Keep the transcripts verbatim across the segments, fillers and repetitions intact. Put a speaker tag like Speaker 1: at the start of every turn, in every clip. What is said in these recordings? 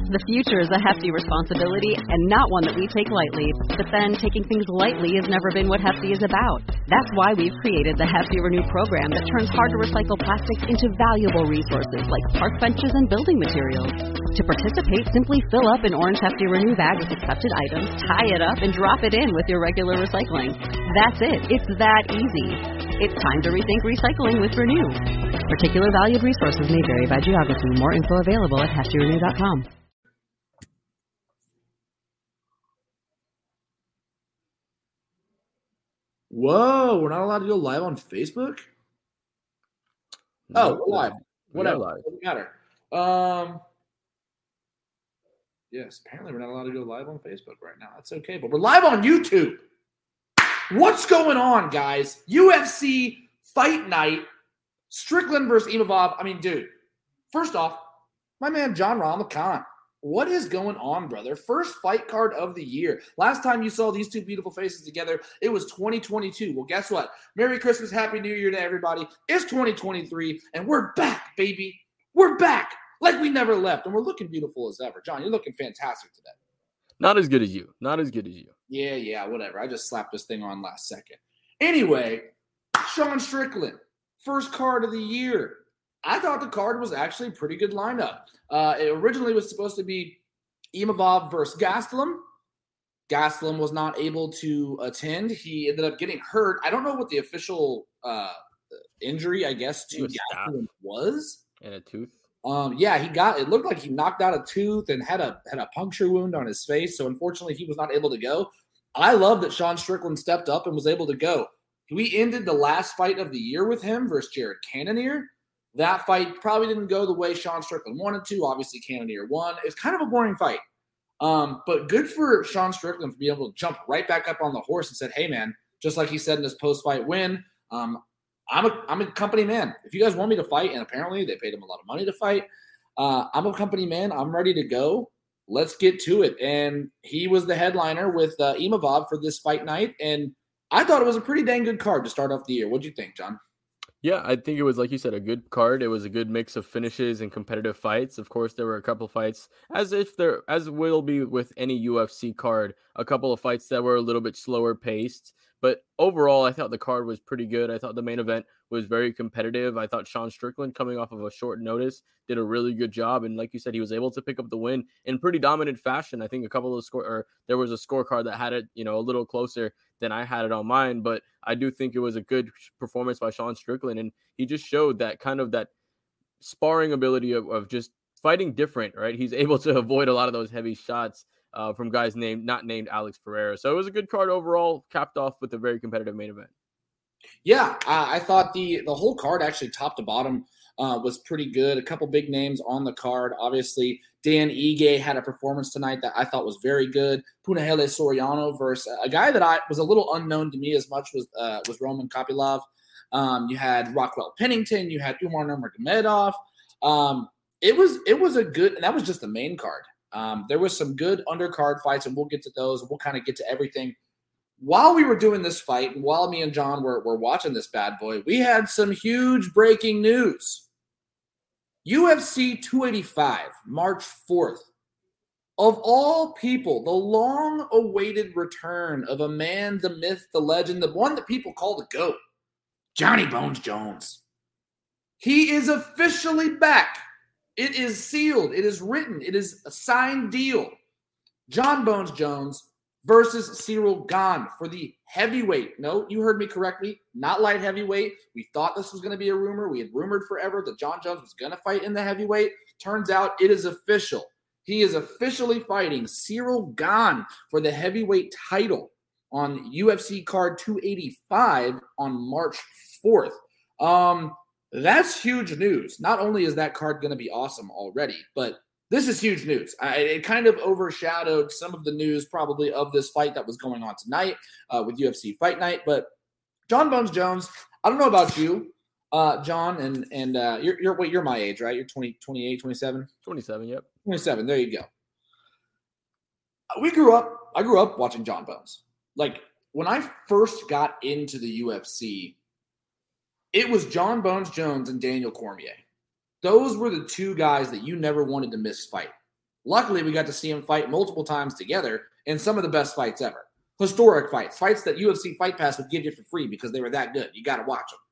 Speaker 1: The future is a hefty responsibility and not one that we take lightly. But then, taking things lightly has never been what Hefty is about. That's why we've created the Hefty Renew program that turns hard-to-recycle plastics into valuable resources like park benches and building materials. To participate, simply fill up an orange Hefty Renew bag with accepted items, tie it up, and drop it in with your regular recycling. That's it. It's that easy. It's time to rethink recycling with Renew. Particular valued resources may vary by geography. More info available at hefty renew dot com.
Speaker 2: Whoa, we're not allowed to go live on Facebook? Oh, we're live. Whatever. Live. Doesn't matter. Um, yes, apparently we're not allowed to go live on Facebook right now. That's okay, but we're live on YouTube. What's going on, guys? U F C Fight Night. Strickland versus Imavov. I mean, dude, first off, my man John Ramadan. What is going on, brother? First fight card of the year. Last time you saw these two beautiful faces together, it was twenty twenty-two. Well, guess what? Merry Christmas, Happy New Year to everybody. It's twenty twenty-three, and we're back, baby. We're back like we never left, and we're looking beautiful as ever. John, you're looking fantastic today.
Speaker 3: Not as good as you. Not as good as you.
Speaker 2: Yeah, yeah, whatever. I just slapped this thing on last second. Anyway, Sean Strickland, first card of the year. I thought the card was actually a pretty good lineup. Uh, it originally was supposed to be Imavov versus Gastelum. Gastelum was not able to attend. He ended up getting hurt. I don't know what the official uh, injury, I guess, to Gastelum was.
Speaker 3: And a tooth.
Speaker 2: Um, yeah, he got. It looked like he knocked out a tooth and had a had a puncture wound on his face. So unfortunately, he was not able to go. I love that Sean Strickland stepped up and was able to go. We ended the last fight of the year with him versus Jared Cannonier. That fight probably didn't go the way Sean Strickland wanted to. Obviously, Cannonier won. It's kind of a boring fight. Um, but good for Sean Strickland for being able to jump right back up on the horse and said, hey, man, just like he said in his post-fight win, um, I'm a I'm a company man. If you guys want me to fight, and apparently they paid him a lot of money to fight, uh, I'm a company man. I'm ready to go. Let's get to it. And he was the headliner with uh, Imavov for this fight night. And I thought it was a pretty dang good card to start off the year. What'd you think, John?
Speaker 3: Yeah, I think it was, like you said, a good card. It was a good mix of finishes and competitive fights. Of course, there were a couple fights, as if there, as will be with any U F C card, a couple of fights that were a little bit slower paced. But overall, I thought the card was pretty good. I thought the main event was very competitive. I thought Sean Strickland, coming off of a short notice, did a really good job. And like you said, he was able to pick up the win in pretty dominant fashion. I think a couple of score, or there was a scorecard that had it, you know, a little closer than I had it on mine. But I do think it was a good performance by Sean Strickland. And he just showed that kind of that sparring ability of, of just fighting different, right? He's able to avoid a lot of those heavy shots uh, from guys named, not named Alex Pereira. So it was a good card overall, capped off with a very competitive main event.
Speaker 2: Yeah, I, I thought the, the whole card actually top to bottom uh, was pretty good. A couple big names on the card. Obviously, Dan Ige had a performance tonight that I thought was very good. Punahele Soriano versus a guy that I was a little unknown to me as much was uh, was Roman Kopylov. Um, you had Rockwell Pennington. You had Umar Nurmagomedov. Um, it was it was a good, and that was just the main card. Um, there was some good undercard fights, and we'll get to those. We'll kind of get to everything. While we were doing this fight, and while me and John were, were watching this bad boy, we had some huge breaking news. U F C two eighty-five, March fourth. Of all people, the long-awaited return of a man, the myth, the legend, the one that people call the GOAT, Johnny Bones Jones. He is officially back. It is sealed. It is written. It is a signed deal. John Bones Jones versus Cyril Gane for the heavyweight. No, you heard me correctly. Not light heavyweight. We thought this was going to be a rumor. We had rumored forever that John Jones was going to fight in the heavyweight. Turns out it is official. He is officially fighting Cyril Gane for the heavyweight title on U F C card two eighty-five on March fourth. Um, that's huge news. Not only is that card going to be awesome already, but this is huge news. I, it kind of overshadowed some of the news probably of this fight that was going on tonight uh, with U F C Fight Night. But John Bones Jones, I don't know about you, uh, John, and and uh, you're you're wait, you're my age, right? You're twenty, twenty-eight, twenty-seven?
Speaker 3: twenty-seven, yep.
Speaker 2: twenty-seven, there you go. We grew up, I grew up watching John Bones. Like, when I first got into the U F C, it was John Bones Jones and Daniel Cormier. Those were the two guys that you never wanted to miss fight. Luckily, we got to see him fight multiple times together in some of the best fights ever. Historic fights, fights that U F C Fight Pass would give you for free because they were that good. You got to watch them.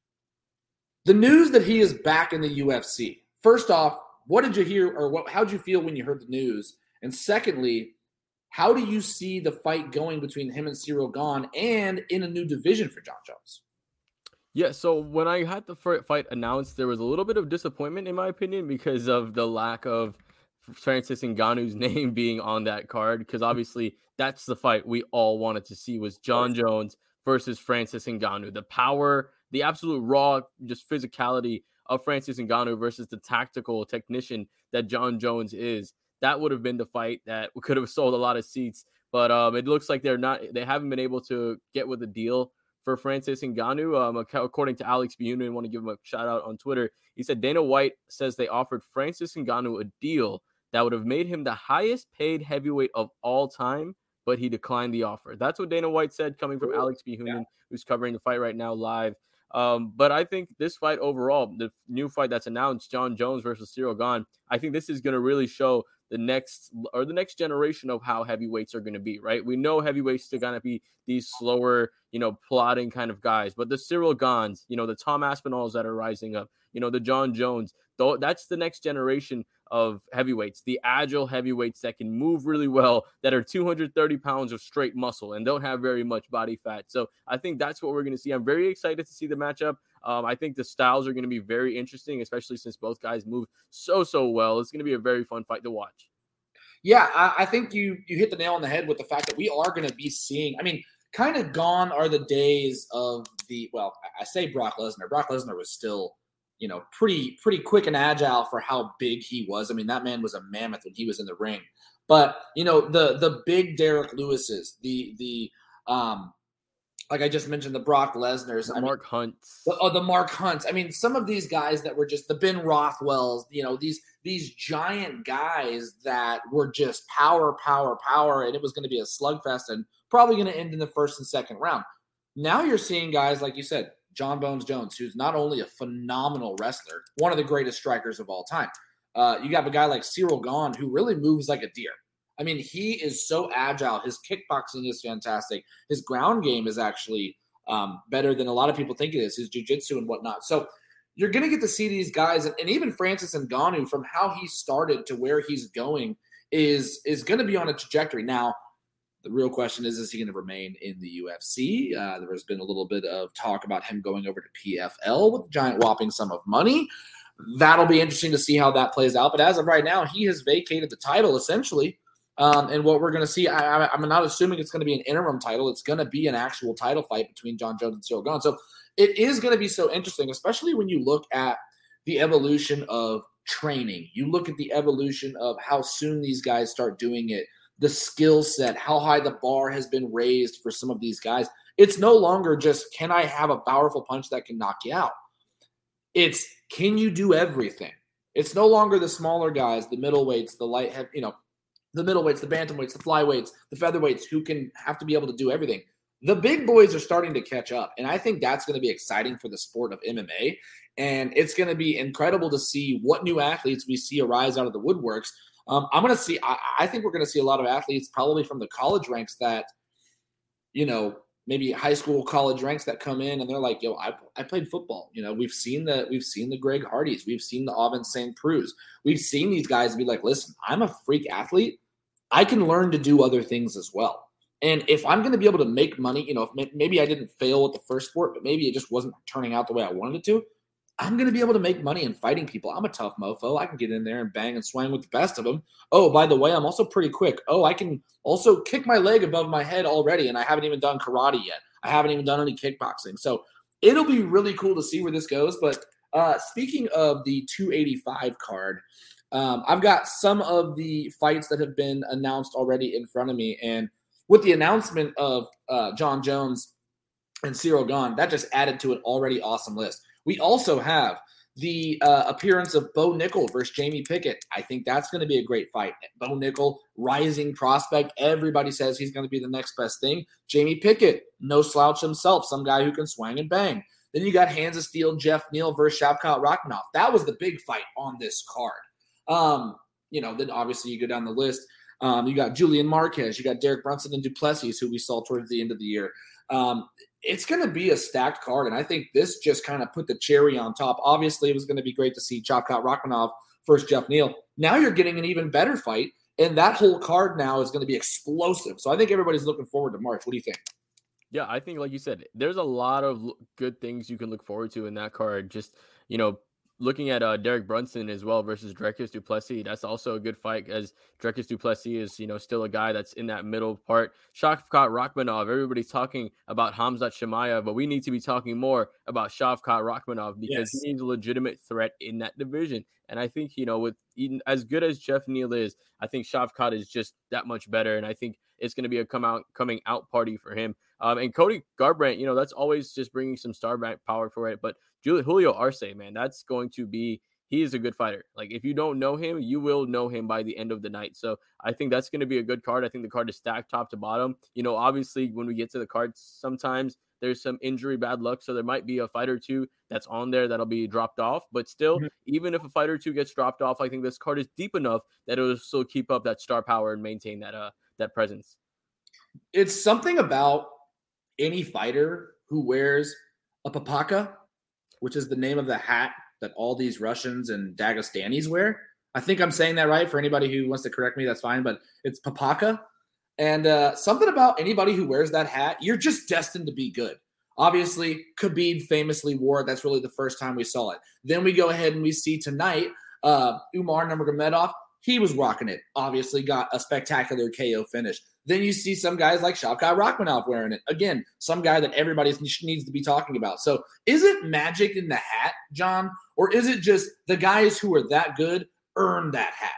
Speaker 2: The news that he is back in the U F C. First off, what did you hear, or what? How did you feel when you heard the news? And secondly, how do you see the fight going between him and Ciryl Gane and in a new division for Jon Jones?
Speaker 3: Yeah, so when I had the fight announced, there was a little bit of disappointment, in my opinion, because of the lack of Francis Ngannou's name being on that card, because obviously that's the fight we all wanted to see, was Jon Jones versus Francis Ngannou. The power, the absolute raw, just physicality of Francis Ngannou versus the tactical technician that Jon Jones is. That would have been the fight that could have sold a lot of seats, but um, it looks like they're not. They haven't been able to get with a deal for Francis Ngannou. Um, according to Alex Bunin, I want to give him a shout out on Twitter. He said Dana White says they offered Francis Ngannou a deal that would have made him the highest paid heavyweight of all time, but he declined the offer. That's what Dana White said, coming from Alex Bunin, yeah. who's covering the fight right now live. Um, but I think this fight overall, the new fight that's announced, Jon Jones versus Ciryl Gane, I think this is going to really show the next or the next generation of how heavyweights are going to be, right? We know heavyweights are going to be these slower, you know, plodding kind of guys, but the Ciryl Ganes, you know, the Tom Aspinalls that are rising up, you know, the Jon Jones, though, that's the next generation of heavyweights, the agile heavyweights that can move really well, that are two hundred thirty pounds of straight muscle and don't have very much body fat. So I think that's what we're going to see. I'm very excited to see the matchup. Um, I think the styles are going to be very interesting, especially since both guys move so, so well. It's going to be a very fun fight to watch.
Speaker 2: Yeah, I, I think you you hit the nail on the head with the fact that we are going to be seeing, I mean, kind of gone are the days of the, well, I say Brock Lesnar. Brock Lesnar was still, you know, pretty pretty quick and agile for how big he was. I mean, that man was a mammoth when he was in the ring. But, you know, the the big Derek Lewises, the the um like I just mentioned, the Brock Lesnars,
Speaker 3: the
Speaker 2: I
Speaker 3: Mark
Speaker 2: mean,
Speaker 3: Hunts,
Speaker 2: the, oh, the Mark Hunts. I mean, some of these guys that were just the Ben Rothwells, you know, these these giant guys that were just power, power, power, and it was going to be a slugfest and probably going to end in the first and second round. Now you're seeing guys like you said, Jon Bones Jones, who's not only a phenomenal wrestler, one of the greatest strikers of all time. Uh, you got a guy like Ciryl Gane who really moves like a deer. I mean, he is so agile. His kickboxing is fantastic. His ground game is actually um, better than a lot of people think it is, his jiu-jitsu and whatnot. So you're going to get to see these guys, and, and even Francis Ngannou, from how he started to where he's going, is, is going to be on a trajectory. Now, the real question is, is he going to remain in the U F C? Uh, there has been a little bit of talk about him going over to P F L with a giant whopping sum of money. That'll be interesting to see how that plays out. But as of right now, he has vacated the title, essentially. Um, and what we're going to see, I, I'm not assuming it's going to be an interim title. It's going to be an actual title fight between Jon Jones and Ciryl Gane. So it is going to be so interesting, especially when you look at the evolution of training. You look at the evolution of how soon these guys start doing it, the skill set, how high the bar has been raised for some of these guys. It's no longer just, can I have a powerful punch that can knock you out? It's, can you do everything? It's no longer the smaller guys, the middleweights, the light, you know, the middleweights, the bantamweights, the flyweights, the featherweights, who can have to be able to do everything. The big boys are starting to catch up, and I think that's going to be exciting for the sport of M M A, and it's going to be incredible to see what new athletes we see arise out of the woodworks. Um, I'm going to see I, – I think we're going to see a lot of athletes probably from the college ranks that, you know, maybe high school, college ranks that come in and they're like, yo, I, I played football. You know, we've seen the we've seen the Greg Hardys. We've seen the Avin Saint Preux. We've seen these guys be like, listen, I'm a freak athlete. I can learn to do other things as well. And if I'm going to be able to make money, you know, if maybe I didn't fail with the first sport, but maybe it just wasn't turning out the way I wanted it to, I'm going to be able to make money in fighting people. I'm a tough mofo. I can get in there and bang and swing with the best of them. Oh, by the way, I'm also pretty quick. Oh, I can also kick my leg above my head already, and I haven't even done karate yet. I haven't even done any kickboxing. So it'll be really cool to see where this goes. But uh, speaking of the two eighty-five card, Um, I've got some of the fights that have been announced already in front of me. And with the announcement of uh, Jon Jones and Ciryl Gane, that just added to an already awesome list. We also have the uh, appearance of Bo Nickel versus Jamie Pickett. I think that's going to be a great fight. Bo Nickel, rising prospect. Everybody says he's going to be the next best thing. Jamie Pickett, no slouch himself, some guy who can swing and bang. Then you got Hands of Steel, Jeff Neal versus Shavkat Rakhmonov. That was the big fight on this card. Um, you know, then obviously you go down the list. Um, you got Julian Marquez, you got Derek Brunson and Duplessis, who we saw towards the end of the year. Um, it's going to be a stacked card, and I think this just kind of put the cherry on top. Obviously, it was going to be great to see Shavkat Rakhmonov versus Jeff Neal. Now you're getting an even better fight, and that whole card now is going to be explosive. So I think everybody's looking forward to March. What do you think?
Speaker 3: Yeah, I think, like you said, there's a lot of l- good things you can look forward to in that card. Just, you know, looking at uh, Derek Brunson as well versus Dricus Du Plessis, that's also a good fight, as Dricus Du Plessis is, you know, still a guy that's in that middle part. Shavkat Rakhmonov, everybody's talking about Khamzat Chimaev, but we need to be talking more about Shavkat Rakhmonov because
Speaker 2: Yes.
Speaker 3: he's a legitimate threat in that division. And I think, you know, with even as good as Jeff Neal is, I think Shavkat is just that much better. And I think it's going to be a come out coming out party for him. Um, and Cody Garbrandt, you know, that's always just bringing some star back power for it. But Julio Arce, man, that's going to be, he is a good fighter. Like, if you don't know him, you will know him by the end of the night. So I think that's going to be a good card. I think the card is stacked top to bottom. You know, obviously, when we get to the cards, sometimes there's some injury bad luck. So there might be a fight or two that's on there that'll be dropped off. But still, mm-hmm. even if a fight or two gets dropped off, I think this card is deep enough that it'll still keep up that star power and maintain that uh that presence.
Speaker 2: It's something about any fighter who wears a papaka, which is the name of the hat that all these Russians and Dagestanis wear. I think I'm saying that right. For anybody who wants to correct me, that's fine, but it's papaka. And uh, something about anybody who wears that hat, you're just destined to be good. Obviously, Khabib famously wore it. That's really the first time we saw it. Then we go ahead and we see tonight, uh, Umar Nurmagomedov, he was rocking it. Obviously got a spectacular K O finish. Then you see some guys like Shavkat Rakhmonov wearing it. Again, some guy that everybody needs to be talking about. So is it magic in the hat, John? Or is it just the guys who are that good earn that hat?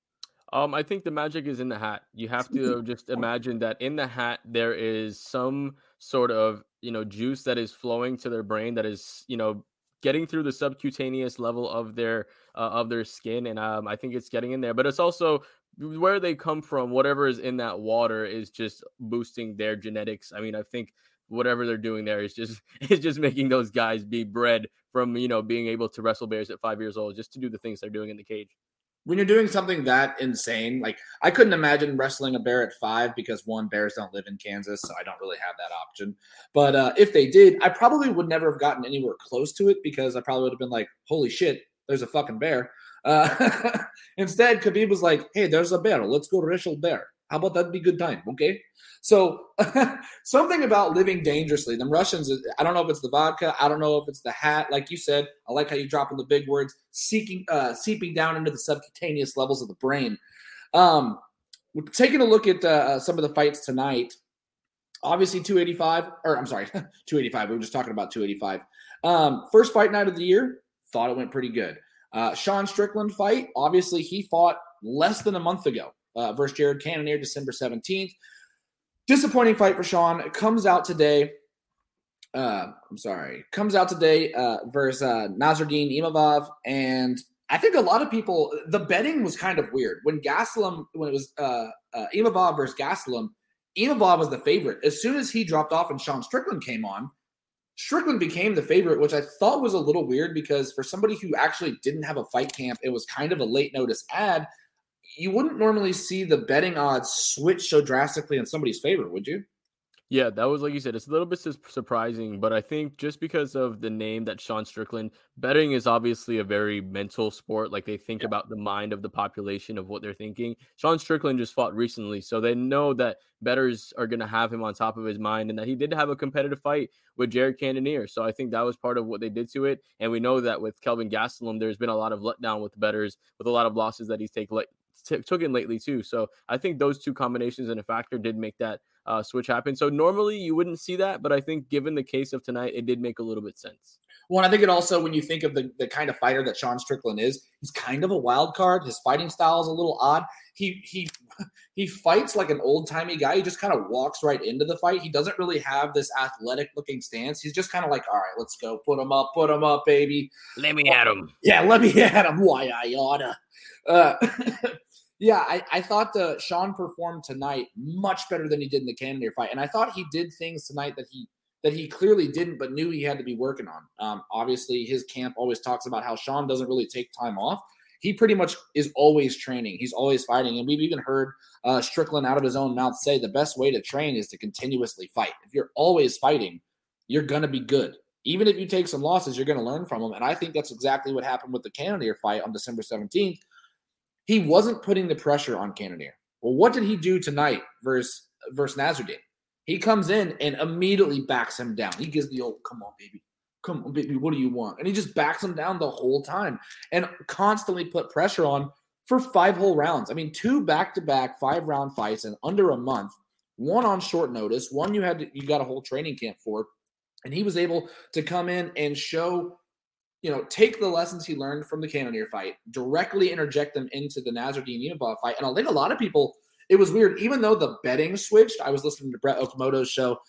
Speaker 3: Um, I think the magic is in the hat. You have to just imagine that in the hat, there is some sort of, you know, juice that is flowing to their brain that is, you know, getting through the subcutaneous level of their uh, of their skin. And um, I think it's getting in there, but it's also where they come from. Whatever is in that water is just boosting their genetics. I mean, I think whatever they're doing there is just is just making those guys be bred from, you know, being able to wrestle bears at five years old, just to do the things they're doing in the cage.
Speaker 2: When you're doing something that insane, like I couldn't imagine wrestling a bear at five because one, bears don't live in Kansas, so I don't really have that option. But uh, if they did, I probably would never have gotten anywhere close to it because I probably would have been like, holy shit, there's a fucking bear. Uh, instead, Khabib was like, hey, there's a bear. Let's go wrestle bear. How about that be good time? Okay. So something about living dangerously. Them Russians, I don't know if it's the vodka. I don't know if it's the hat. Like you said, I like how you drop in the big words, seeking, uh, seeping down into the subcutaneous levels of the brain. Um, taking a look at uh, some of the fights tonight, obviously two eighty-five, or I'm sorry, two eighty-five. We were just talking about two eighty-five. Um, first fight night of the year, thought it went pretty good. Uh, Sean Strickland fight, obviously he fought less than a month ago. Uh, versus Jared Cannonier, December seventeenth. Disappointing fight for Sean. It comes out today. Uh, I'm sorry. Comes out today uh, versus uh, Nasruddin Imavov. And I think a lot of people, the betting was kind of weird. When Gastelum, when it was uh, uh, Imavov versus Gastelum, Imavov was the favorite. As soon as he dropped off and Sean Strickland came on, Strickland became the favorite, which I thought was a little weird because for somebody who actually didn't have a fight camp, it was kind of a late notice ad. You wouldn't normally see the betting odds switch so drastically in somebody's favor, would you?
Speaker 3: Yeah, that was, like you said, it's a little bit su- surprising, but I think just because of the name that Sean Strickland, betting is obviously a very mental sport. Like they think yeah. about the mind of the population of what they're thinking. Sean Strickland just fought recently, so they know that bettors are going to have him on top of his mind and that he did have a competitive fight with Jared Cannonier. So I think that was part of what they did to it. And we know that with Kelvin Gastelum, there's been a lot of letdown with bettors, with a lot of losses that he's taken like T- took in lately too. So I think those two combinations and a factor did make that uh, switch happen. So normally you wouldn't see that, but I think given the case of tonight, it did make a little bit sense.
Speaker 2: Well, I think it also, when you think of the, the kind of fighter that Sean Strickland is, he's kind of a wild card. His fighting style is a little odd. He he he fights like an old-timey guy. He just kind of walks right into the fight. He doesn't really have this athletic-looking stance. He's just kind of like, all right, let's go. Put him up, put him up, baby.
Speaker 3: Let me at him.
Speaker 2: Yeah, let me at him. Why I oughta. Uh, yeah, I, I thought uh, Sean performed tonight much better than he did in the Cannonier fight. And I thought he did things tonight that he that he clearly didn't, but knew he had to be working on. Um, obviously, his camp always talks about how Sean doesn't really take time off. he pretty much is always training. He's always fighting. And we've even heard uh, Strickland out of his own mouth say the best way to train is to continuously fight. If you're always fighting, you're going to be good. Even if you take some losses, you're going to learn from them. And I think that's exactly what happened with the Cannonier fight on December seventeenth. He wasn't putting the pressure on Cannonier. Well, what did he do tonight versus, versus Nasruddin? He comes in and immediately backs him down. He gives the old, come on, baby. Come on, baby, what do you want? And he just backs him down the whole time and constantly put pressure on for five whole rounds. I mean, two back-to-back five-round fights in under a month, one on short notice, one you had to, you got a whole training camp for, and he was able to come in and show, you know, take the lessons he learned from the Cannonier fight, directly interject them into the Nasruddin Imavov fight. And I think a lot of people, it was weird, even though the betting switched. I was listening to Brett Okamoto's show.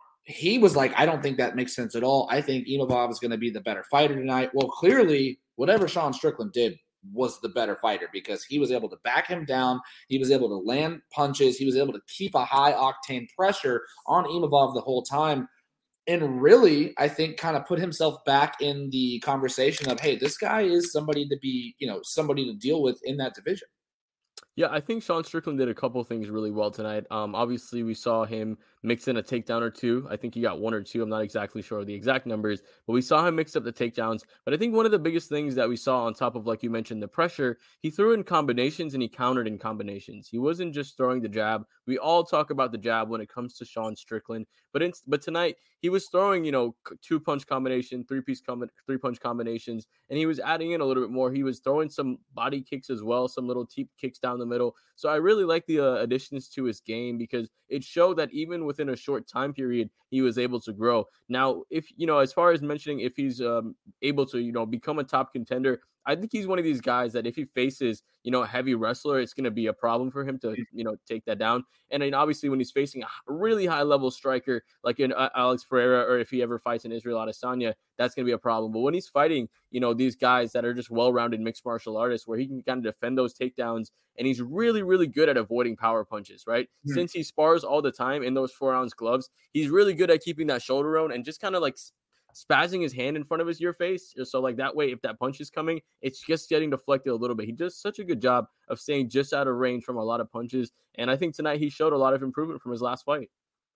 Speaker 2: He was like, I don't think that makes sense at all. I think Imavov is going to be the better fighter tonight. Well, clearly, whatever Sean Strickland did was the better fighter because he was able to back him down. He was able to land punches. He was able to keep a high-octane pressure on Imavov the whole time. And really, I think, kind of put himself back in the conversation of, hey, this guy is somebody to be, you know, somebody to deal with in that division.
Speaker 3: Yeah, I think Sean Strickland did a couple things really well tonight. Um, obviously, we saw him mix in a takedown or two. I think he got one or two. I'm not exactly sure of the exact numbers, but we saw him mix up the takedowns. But I think one of the biggest things that we saw on top of, like you mentioned, the pressure, he threw in combinations and he countered in combinations. He wasn't just throwing the jab. We all talk about the jab when it comes to Sean Strickland, but in, but tonight he was throwing, you know, two punch combination, three piece com- three punch combinations, and he was adding in a little bit more. He was throwing some body kicks as well, some little teep kicks down the middle. So I really like the uh, additions to his game because it showed that even within a short time period, he was able to grow. Now, if, you know, as far as mentioning if he's um, able to, you know, become a top contender, I think he's one of these guys that if he faces, you know, a heavy wrestler, it's going to be a problem for him to, you know, take that down. And then obviously when he's facing a really high level striker like in uh, Alex Pereira, or if he ever fights in Israel Adesanya, that's going to be a problem. But when he's fighting, you know, these guys that are just well-rounded mixed martial artists where he can kind of defend those takedowns, and he's really, really good at avoiding power punches, right? Mm-hmm. Since he spars all the time in those four ounce gloves, he's really good at keeping that shoulder round and just kind of like spazzing his hand in front of his your face. So like that way, if that punch is coming, it's just getting deflected a little bit. He does such a good job of staying just out of range from a lot of punches. And I think tonight he showed a lot of improvement from his last fight.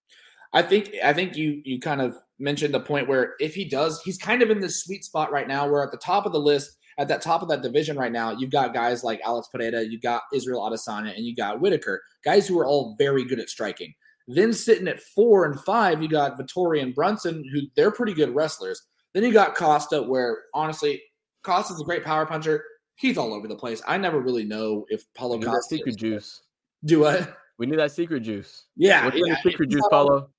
Speaker 2: I think I think you you kind of mentioned the point where if he does, he's kind of in this sweet spot right now where at the top of the list, at that top of that division right now, you've got guys like Alex Pereira, you've got Israel Adesanya, and you got Whitaker, guys who are all very good at striking. Then sitting at four and five, you got Vettori and Brunson, who they're pretty good wrestlers. Then you got Costa, where honestly, Costa's a great power puncher. He's all over the place. I never really know if Paulo Costa
Speaker 3: secret juice.
Speaker 2: Do what?
Speaker 3: We need that secret juice.
Speaker 2: Yeah,
Speaker 3: what's
Speaker 2: yeah.
Speaker 3: in the secret juice, Paulo?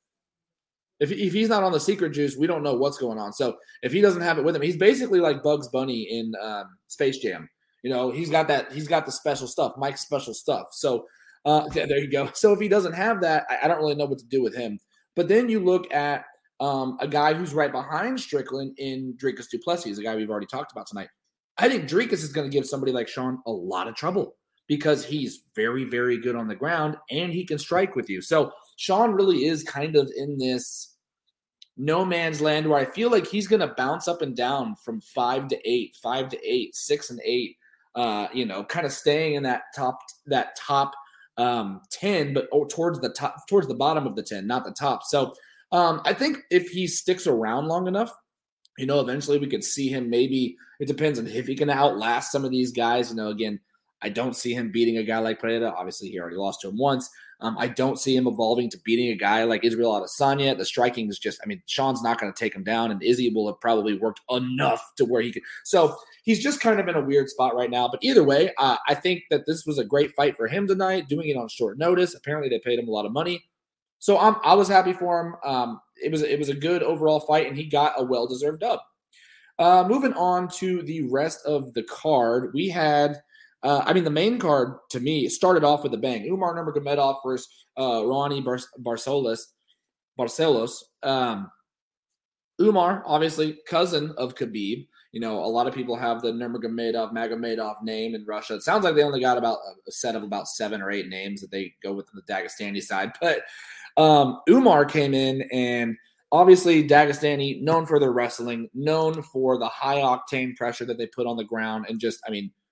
Speaker 2: If if he's not on the secret juice, we don't know what's going on. So if he doesn't have it with him, he's basically like Bugs Bunny in um, Space Jam. You know, he's got that. He's got the special stuff, Mike's special stuff. So. Uh, yeah, there you go. So if he doesn't have that, I, I don't really know what to do with him. But then you look at um, a guy who's right behind Strickland in Dricus du Plessis, a guy we've already talked about tonight. I think Dricus is going to give somebody like Sean a lot of trouble because he's very, very good on the ground and he can strike with you. So Sean really is kind of in this no man's land where I feel like he's going to bounce up and down from five to eight, five to eight, six and eight, uh, you know, kind of staying in that top, that top, um ten, but oh, towards the top, towards the bottom of the ten, not the top. So um I think if he sticks around long enough, you know, eventually we could see him. Maybe it depends on if he can outlast some of these guys. You know, again, I don't see him beating a guy like Pereira. Obviously, he already lost to him once. Um, I don't see him evolving to beating a guy like Israel Adesanya. The striking is just, I mean, Sean's not going to take him down, and Izzy will have probably worked enough to where he could. So he's just kind of in a weird spot right now. But either way, uh, I think that this was a great fight for him tonight, doing it on short notice. Apparently, they paid him a lot of money. So I'm, I was happy for him. Um, it was it was a good overall fight, and he got a well-deserved dub. Uh, moving on to the rest of the card, we had – Uh, I mean, the main card, to me, started off with a bang. Umar Nurmagomedov versus uh, Ronnie Bar- Barcelos. Barcelos. Um, Umar, obviously, cousin of Khabib. You know, a lot of people have the Nurmagomedov, Magomedov name in Russia. It sounds like they only got about a set of about seven or eight names that they go with on the Dagestani side. But um, Umar came in, and obviously Dagestani, known for their wrestling, known for the high-octane pressure that they put on the ground, and just, I mean,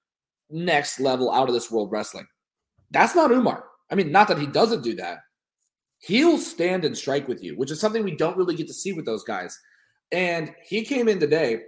Speaker 2: next level, out of this world wrestling. That's not Umar. I mean, not that he doesn't do that. He'll stand and strike with you, which is something we don't really get to see with those guys. And he came in today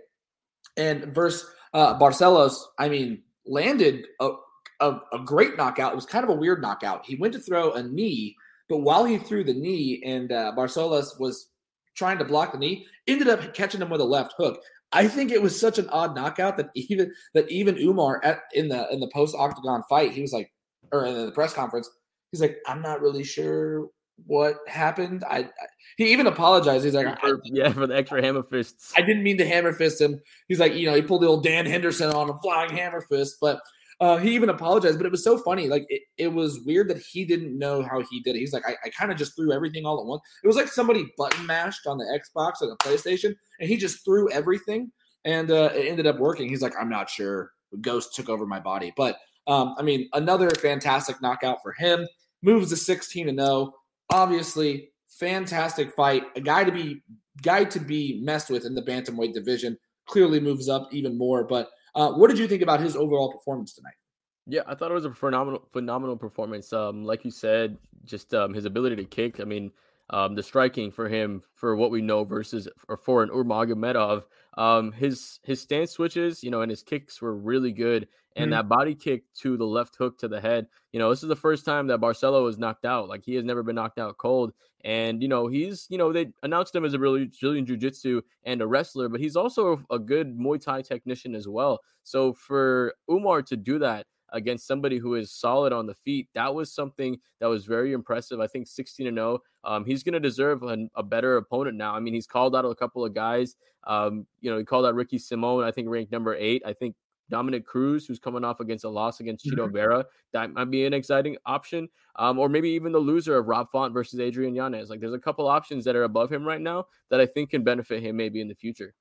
Speaker 2: and versus uh, Barcelos, I mean, landed a, a, a great knockout. It was kind of a weird knockout. He went to throw a knee, but while he threw the knee and uh, Barcelos was trying to block the knee, ended up catching him with a left hook. I think it was such an odd knockout that even that even Umar at in the in the post octagon fight, he was like, or in the press conference, he's like, I'm not really sure what happened. I, I he even apologized. He's like,
Speaker 3: for, yeah, for the extra hammer fists.
Speaker 2: I didn't mean to hammer fist him. He's like, you know, he pulled the old Dan Henderson on a flying hammer fist, but uh, he even apologized. But it was so funny. Like it, it was weird that he didn't know how he did it. He's like, I, I kind of just threw everything all at once. It was like somebody button mashed on the Xbox or the PlayStation, and he just threw everything, and uh, it ended up working. He's like, I'm not sure. The ghost took over my body, but um, I mean, another fantastic knockout for him. Moves to sixteen and oh. Obviously, fantastic fight. A guy to be guy to be messed with in the bantamweight division. Clearly moves up even more. But uh, what did you think about his overall performance tonight?
Speaker 3: Yeah, I thought it was a phenomenal, phenomenal performance. Um, like you said, just um, his ability to kick. I mean, um, the striking for him, for what we know, versus or for an Nurmagomedov, um, his his stance switches, you know, and his kicks were really good. And mm-hmm. that body kick to the left hook to the head, you know, this is the first time that Barcelo was knocked out. Like, he has never been knocked out cold. And, you know, he's, you know, they announced him as a Brazilian Jiu-Jitsu and a wrestler, but he's also a good Muay Thai technician as well. So for Umar to do that against somebody who is solid on the feet, that was something that was very impressive. I think sixteen and oh, um, he's going to deserve a, a better opponent now. I mean, he's called out a couple of guys. Um, you know, he called out Ricky Simone, I think ranked number eight. I think Dominic Cruz, who's coming off against a loss against Chito mm-hmm. Vera, that might be an exciting option. Um, or maybe even the loser of Rob Font versus Adrian Yanez. Like, there's a couple options that are above him right now that I think can benefit him maybe in the future.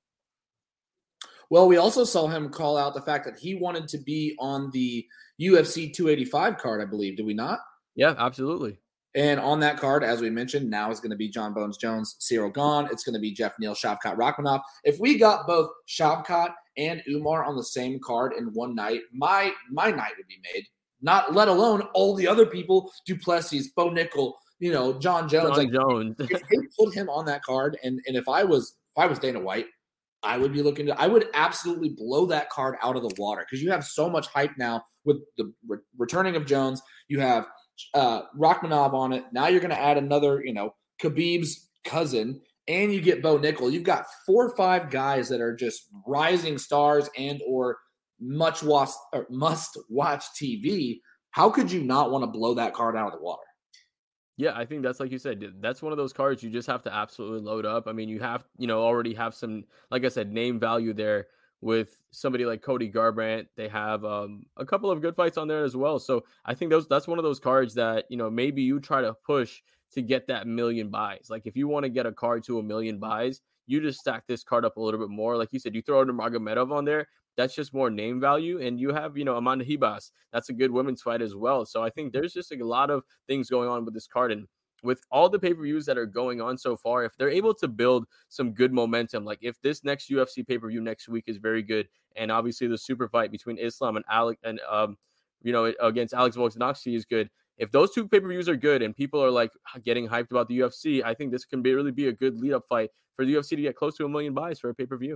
Speaker 2: Well, we also saw him call out the fact that he wanted to be on the U F C two eighty-five card, I believe. Did we not?
Speaker 3: Yeah, absolutely.
Speaker 2: And on that card, as we mentioned, now is going to be John Bones Jones, Cyril Gahn. It's going to be Jeff Neal, Shavkat Rakhmonov. If we got both Shavkat and Umar on the same card in one night, my my night would be made. Not let alone all the other people, Duplessis, Bo Nickel, you know, John Jones.
Speaker 3: John
Speaker 2: like,
Speaker 3: Jones.
Speaker 2: If they put him on that card, and and if I was if I was Dana White, I would be looking to, I would absolutely blow that card out of the water, because you have so much hype now with the re- returning of Jones. You have uh, Rakhmonov on it. Now you're going to add another, you know, Khabib's cousin, and you get Bo Nickel. You've got four or five guys that are just rising stars and or much watch or must watch T V. How could you not want to blow that card out of the water?
Speaker 3: Yeah, I think that's, like you said, that's one of those cards you just have to absolutely load up. I mean, you have, you know, already have some, like I said, name value there with somebody like Cody Garbrandt. They have um, a couple of good fights on there as well. So I think those that's one of those cards that, you know, maybe you try to push to get that million buys. Like, if you want to get a card to a million buys, you just stack this card up a little bit more. Like you said, you throw Nurmagomedov on there. That's just more name value. And you have, you know, Amanda Ribas. That's a good women's fight as well. So I think there's just a lot of things going on with this card. And with all the pay-per-views that are going on so far, if they're able to build some good momentum, like if this next U F C pay-per-view next week is very good, and obviously the super fight between Islam and Alex and, um, you know, against Alex Volkanovski is good. If those two pay-per-views are good and people are like getting hyped about the U F C, I think this can be, really be a good lead-up fight for the U F C to get close to a million buys for a pay-per-view.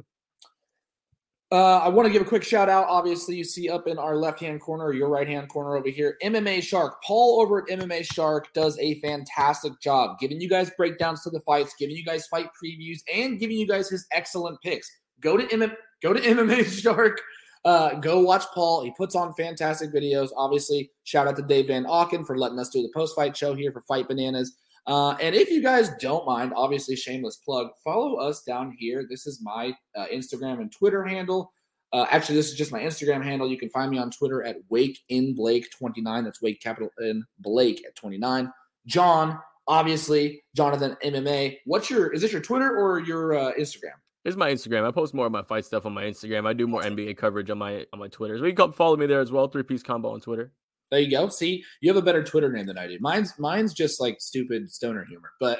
Speaker 2: Uh, I want to give a quick shout out. Obviously, you see up in our left-hand corner, or your right-hand corner over here, M M A Shark. Paul over at M M A Shark does a fantastic job giving you guys breakdowns to the fights, giving you guys fight previews, and giving you guys his excellent picks. Go to M M A, go to M M A Shark. Uh, go watch Paul. He puts on fantastic videos. Obviously, shout out to Dave Van Auken for letting us do the post-fight show here for Fight Bananas. Uh, and if you guys don't mind, obviously, shameless plug, follow us down here. This is my uh, Instagram and Twitter handle. Uh, actually, this is just my Instagram handle. You can find me on Twitter at Wake in Blake twenty-nine. That's Wake capital in Blake at twenty-nine. John, obviously, Jonathan M M A. What's your, is this your Twitter or your uh, Instagram?
Speaker 3: It's my Instagram. I post more of my fight stuff on my Instagram. I do more N B A coverage on my on my Twitter. So you can come follow me there as well. Three Piece Combo on Twitter.
Speaker 2: There you go. See, you have a better Twitter name than I do. Mine's mine's just like stupid stoner humor. But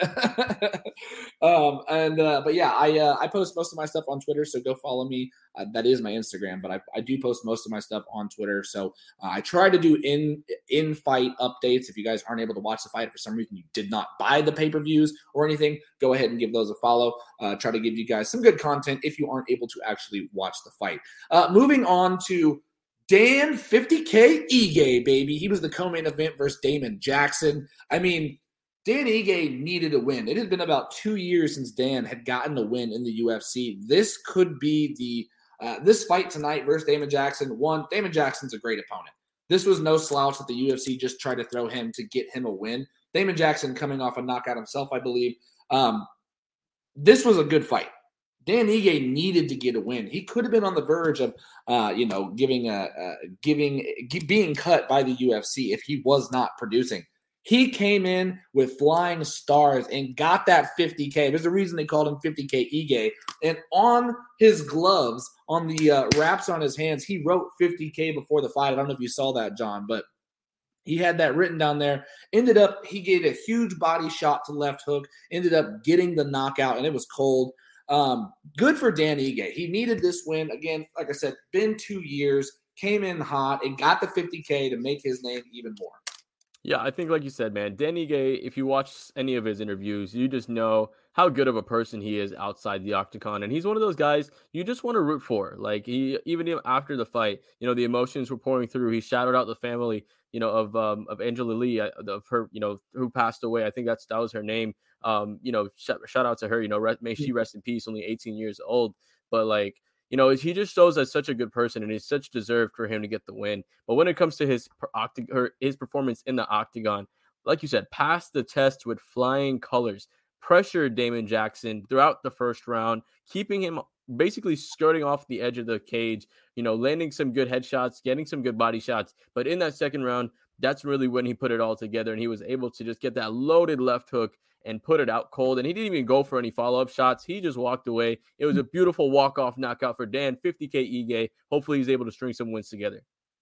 Speaker 2: um and uh, but yeah, I uh, I post most of my stuff on Twitter, so go follow me. Uh, that is my Instagram, but I, I do post most of my stuff on Twitter. So uh, I try to do in in fight updates. If you guys aren't able to watch the fight for some reason, you did not buy the pay per views or anything, go ahead and give those a follow. Uh, try to give you guys some good content if you aren't able to actually watch the fight. Uh, moving on to Dan fifty K Ige, baby. He was the co-main event versus Damon Jackson. I mean, Dan Ige needed a win. It had been about two years since Dan had gotten a win in the U F C. This could be the uh, this fight tonight versus Damon Jackson. One, Damon Jackson's a great opponent. This was no slouch that the U F C just tried to throw him to get him a win. Damon Jackson coming off a knockout himself, I believe. Um, this was a good fight. Dan Ige needed to get a win. He could have been on the verge of, uh, you know, giving a, uh, giving g- being cut by the U F C if he was not producing. He came in with flying stars and got that fifty K. There's a reason they called him fifty K Ige. And on his gloves, on the uh, wraps on his hands, he wrote fifty K before the fight. I don't know if you saw that, John, but he had that written down there. Ended up, he gave a huge body shot to left hook. Ended up getting the knockout, and it was cold. Um, good for Dan Ige. He needed this win. Again, like I said, been two years, came in hot, and got the fifty K to make his name even more.
Speaker 3: Yeah, I think like you said, man, Dan Ige, if you watch any of his interviews, you just know how good of a person he is outside the octagon. And he's one of those guys you just want to root for. Like, he, even after the fight, you know, the emotions were pouring through. He shouted out the family, you know, of um, of Angela Lee, of her, you know, who passed away. I think that's that was her name. Um, you know, sh- shout out to her, you know, rest, may she rest in peace, only eighteen years old. But like, you know, he just shows as such a good person, and it's such deserved for him to get the win. But when it comes to his octa- or his performance in the octagon, like you said, passed the test with flying colors, pressured Damon Jackson throughout the first round, keeping him basically skirting off the edge of the cage, you know, landing some good headshots, getting some good body shots. But in that second round, that's really when he put it all together, and he was able to just get that loaded left hook and put it out cold. And he didn't even go for any follow-up shots. He just walked away. It was a beautiful walk-off knockout for Dan, fifty K Ige. Hopefully he's able to string some wins together.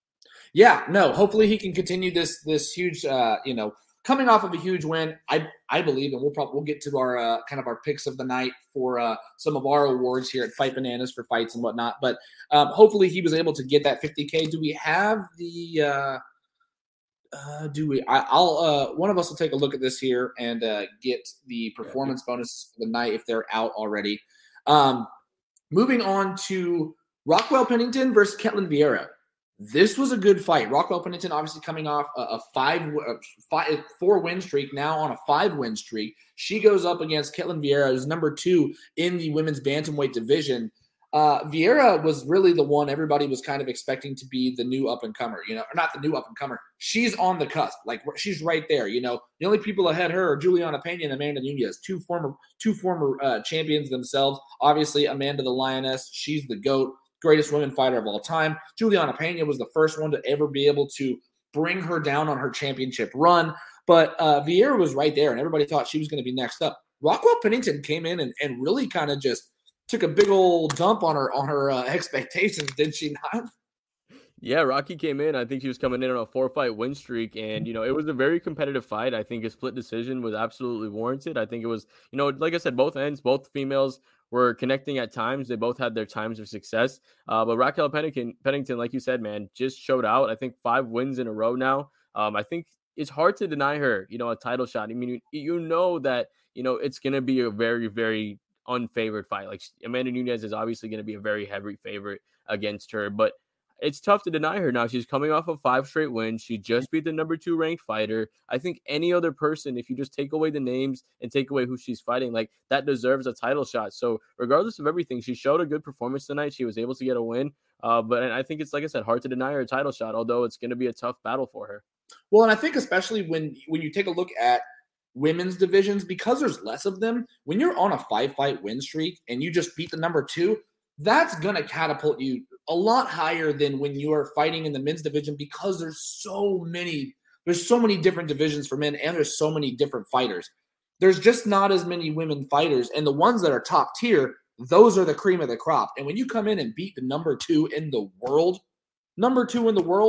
Speaker 2: Yeah, no, hopefully he can continue this this huge, uh, you know, coming off of a huge win. I I believe, and we'll probably we'll get to our uh, kind of our picks of the night for uh, some of our awards here at Fight Bananas for fights and whatnot. But um, hopefully he was able to get that fifty K. Do we have the uh, – Uh, do we? I, I'll. Uh, one of us will take a look at this here and uh, get the performance bonuses for the night if they're out already. Um, moving on to Rockwell Pennington versus Ketlen Vieira. This was a good fight. Rockwell Pennington obviously coming off a, a five, a five, four win streak, now on a five win streak. She goes up against Ketlen Vieira, who's number two in the women's bantamweight division. Uh, Vieira was really the one everybody was kind of expecting to be the new up-and-comer, you know, or not the new up-and-comer. She's on the cusp. Like, she's right there, you know. The only people ahead of her are Juliana Pena and Amanda Nunes, two former two former uh, champions themselves. Obviously, Amanda the Lioness, she's the GOAT, greatest women fighter of all time. Juliana Pena was the first one to ever be able to bring her down on her championship run. But uh, Vieira was right there, and everybody thought she was going to be next up. Rockwell Pennington came in and, and really kind of just took a big old dump on her on her uh, expectations, did she not?
Speaker 3: Yeah, Rocky came in. I think she was coming in on a four-fight win streak, and, you know, it was a very competitive fight. I think a split decision was absolutely warranted. I think it was, you know, like I said, both ends, both females were connecting at times. They both had their times of success. Uh, but Raquel Pennington, Pennington, like you said, man, just showed out. I think five wins in a row now. Um, I think it's hard to deny her, you know, a title shot. I mean, you, you know that, you know, it's going to be a very, very unfavored fight. Like, Amanda Nunes is obviously going to be a very heavy favorite against her, but it's tough to deny her now. She's coming off of five straight wins. She just beat the number two ranked fighter. I think any other person, if you just take away the names and take away who she's fighting, like, that deserves a title shot. So regardless of everything, she showed a good performance tonight. She was able to get a win. Uh, but and I think it's, like I said, hard to deny her a title shot, although it's going to be a tough battle for her.
Speaker 2: Well, and I think especially when when you take a look at women's divisions, because there's less of them, when you're on a five-fight win streak and you just beat the number two, that's going to catapult you a lot higher than when you are fighting in the men's division, because there's so many, there's so many different divisions for men, and there's so many different fighters. There's just not as many women fighters, and the ones that are top tier, those are the cream of the crop. And when you come in and beat the number two in the world, number two in the world,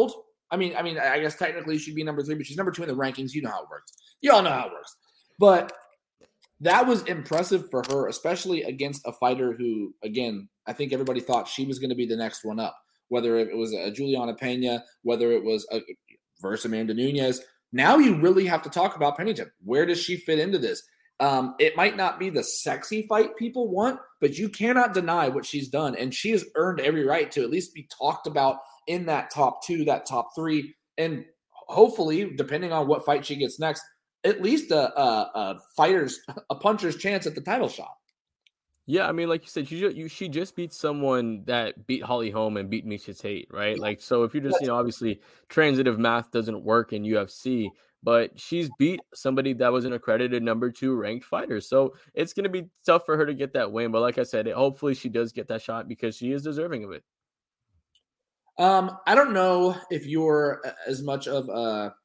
Speaker 2: I mean, I mean, I guess technically she'd be number three, but she's number two in the rankings. You know how it works. You all know how it works. But that was impressive for her, especially against a fighter who, again, I think everybody thought she was going to be the next one up, whether it was a Juliana Pena, whether it was a versus Amanda Nunes. Now you really have to talk about Pennington. Where does she fit into this? Um, it might not be the sexy fight people want, but you cannot deny what she's done. And she has earned every right to at least be talked about in that top two, that top three. And hopefully, depending on what fight she gets next, at least a, a, a fighter's, a puncher's chance at the title shot.
Speaker 3: Yeah, I mean, like you said, she just, you, she just beat someone that beat Holly Holm and beat Miesha Tate, right? Like, so if you're just, you know, obviously transitive math doesn't work in U F C, but she's beat somebody that was an accredited number two ranked fighter. So it's going to be tough for her to get that win. But like I said, hopefully she does get that shot because she is deserving of it.
Speaker 2: Um, I don't know if you're as much of a,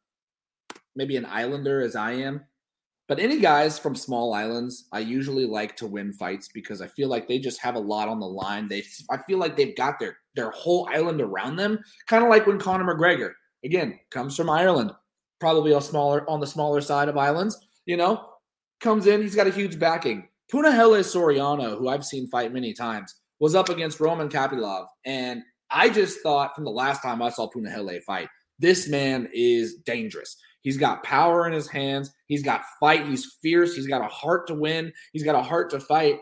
Speaker 2: maybe an islander as I am. But any guys from small islands, I usually like to win fights because I feel like they just have a lot on the line. They, I feel like they've got their their whole island around them, kind of like when Conor McGregor, again, comes from Ireland, probably a smaller on the smaller side of islands, you know, comes in, he's got a huge backing. Punahele Soriano, who I've seen fight many times, was up against Roman Kapilov, and I just thought from the last time I saw Punahele fight, this man is dangerous. He's got power in his hands. He's got fight. He's fierce. He's got a heart to win. He's got a heart to fight.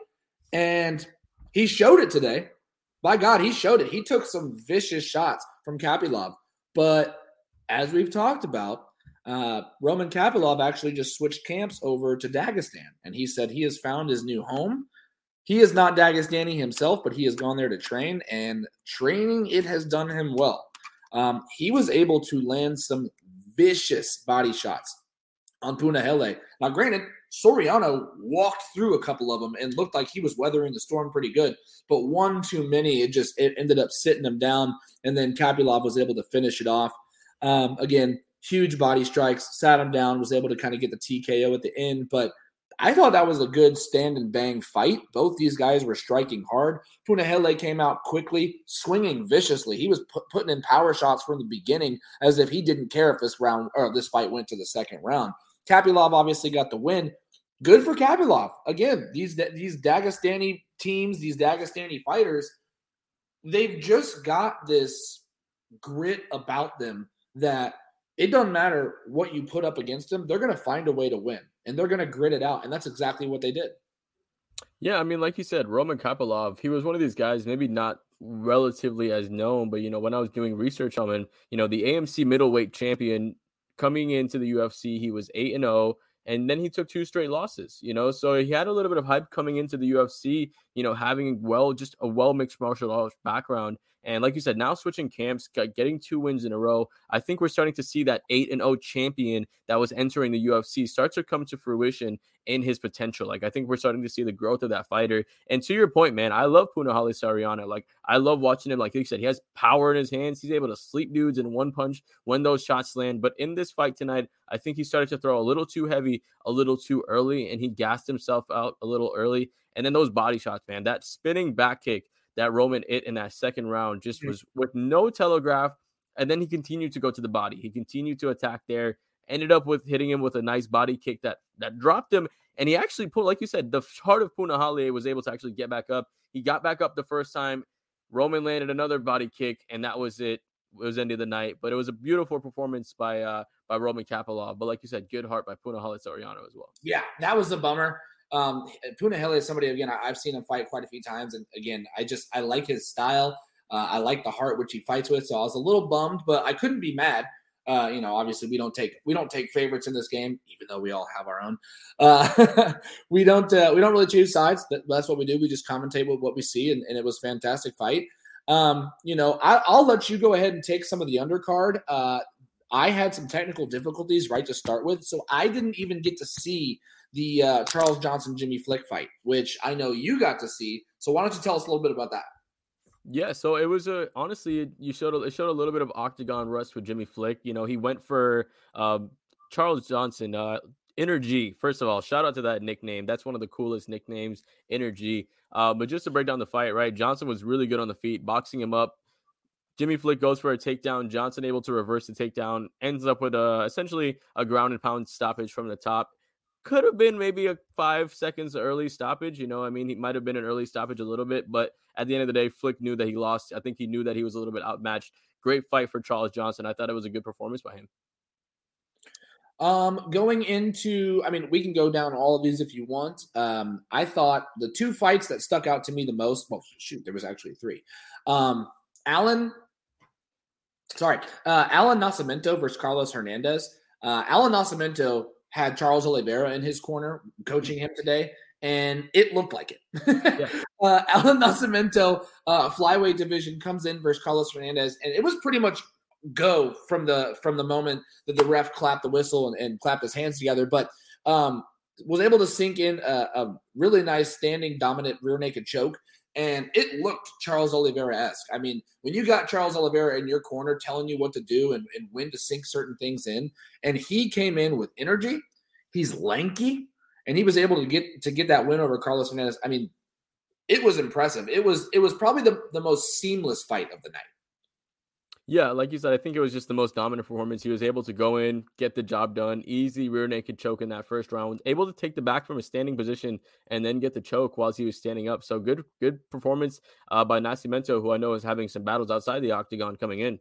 Speaker 2: And he showed it today. By God, he showed it. He took some vicious shots from Kapilov. But as we've talked about, uh, Roman Kapilov actually just switched camps over to Dagestan. And he said he has found his new home. He is not Dagestani himself, but he has gone there to train. And training, it has done him well. Um, he was able to land some vicious body shots on Punahele. Now, granted, Soriano walked through a couple of them and looked like he was weathering the storm pretty good, but one too many, it just it ended up sitting him down, and then Kapilov was able to finish it off. Um, again, huge body strikes, sat him down, was able to kind of get the T K O at the end, but I thought that was a good stand and bang fight. Both these guys were striking hard. Punahele came out quickly, swinging viciously. He was pu- putting in power shots from the beginning as if he didn't care if this round or this fight went to the second round. Kapilov obviously got the win. Good for Kapilov. Again, these these Dagestani teams, these Dagestani fighters, they've just got this grit about them that it doesn't matter what you put up against them. They're going to find a way to win. And they're going to grit it out. And that's exactly what they did.
Speaker 3: Yeah, I mean, like you said, Roman Kapilov, he was one of these guys, maybe not relatively as known, but, you know, when I was doing research on him, you know, the A M C middleweight champion coming into the U F C, he was eight and oh, and then he took two straight losses, you know, so he had a little bit of hype coming into the U F C, you know, having well, just a well mixed martial arts background. And like you said, now switching camps, getting two wins in a row, I think we're starting to see that eight and oh champion that was entering the U F C start to come to fruition in his potential. Like, I think we're starting to see the growth of that fighter. And to your point, man, I love Punahele Soriano. Like, I love watching him. Like you said, he has power in his hands. He's able to sleep dudes in one punch when those shots land. But in this fight tonight, I think he started to throw a little too heavy, a little too early, and he gassed himself out a little early. And then those body shots, man, that spinning back kick that Roman hit in that second round just was with no telegraph. And then he continued to go to the body. He continued to attack there, ended up with hitting him with a nice body kick that that dropped him. And he actually put, like you said, the heart of Punahele was able to actually get back up. He got back up the first time. Roman landed another body kick, and that was it. It was the end of the night. But it was a beautiful performance by uh, by Roman Kapilov. But like you said, good heart by Punahele Soriano as well.
Speaker 2: Yeah, that was a bummer. Um, Punahele is somebody, again, I, I've seen him fight quite a few times. And again, I just, I like his style. Uh, I like the heart which he fights with. So I was a little bummed, but I couldn't be mad. Uh, you know, obviously we don't take, we don't take favorites in this game, even though we all have our own. Uh, we don't, uh, we don't really choose sides. That, that's what we do. We just commentate with what we see. And, and it was a fantastic fight. Um, you know, I, I'll let you go ahead and take some of the undercard. Uh, I had some technical difficulties right to start with. So I didn't even get to see the uh, Charles Johnson, Jimmy Flick fight, which I know you got to see. So why don't you tell us a little bit about that?
Speaker 3: Yeah, so it was a honestly, you showed a, it showed a little bit of octagon rust with Jimmy Flick. You know, he went for um, Charles Johnson, uh, Energy. First of all, shout out to that nickname. That's one of the coolest nicknames, Energy. Uh, but just to break down the fight, right? Johnson was really good on the feet, boxing him up, Jimmy Flick goes for a takedown. Johnson able to reverse the takedown, ends up with a, essentially a ground and pound stoppage from the top. Could have been maybe a five seconds early stoppage. You know, I mean, he might have been an early stoppage a little bit, but at the end of the day, Flick knew that he lost. I think he knew that he was a little bit outmatched. Great fight for Charles Johnson. I thought it was a good performance by him.
Speaker 2: Um, going into, I mean, we can go down all of these if you want. Um, I thought the two fights that stuck out to me the most, well, shoot, there was actually three. Um, Alan, sorry, uh, Alan Nascimento versus Carlos Hernandez. Uh, Alan Nascimento had Charles Oliveira in his corner coaching him today, and it looked like it. yeah. uh, Alan Nascimento, uh, flyweight division, comes in versus Carlos Hernandez, and it was pretty much go from the from the moment that the ref clapped the whistle and, and clapped his hands together, but um, was able to sink in a, a really nice standing dominant rear naked choke, and it looked Charles Oliveira-esque. I mean, when you got Charles Oliveira in your corner telling you what to do and, and when to sink certain things in, and he came in with energy, he's lanky, and he was able to get to get that win over Carlos Hernandez. I mean, it was impressive. It was it was probably the, the most seamless fight of the night.
Speaker 3: Yeah, like you said, I think it was just the most dominant performance. He was able to go in, get the job done, easy rear naked choke in that first round, able to take the back from a standing position and then get the choke while he was standing up. So good, good performance uh, by Nascimento, who I know is having some battles outside the octagon coming in.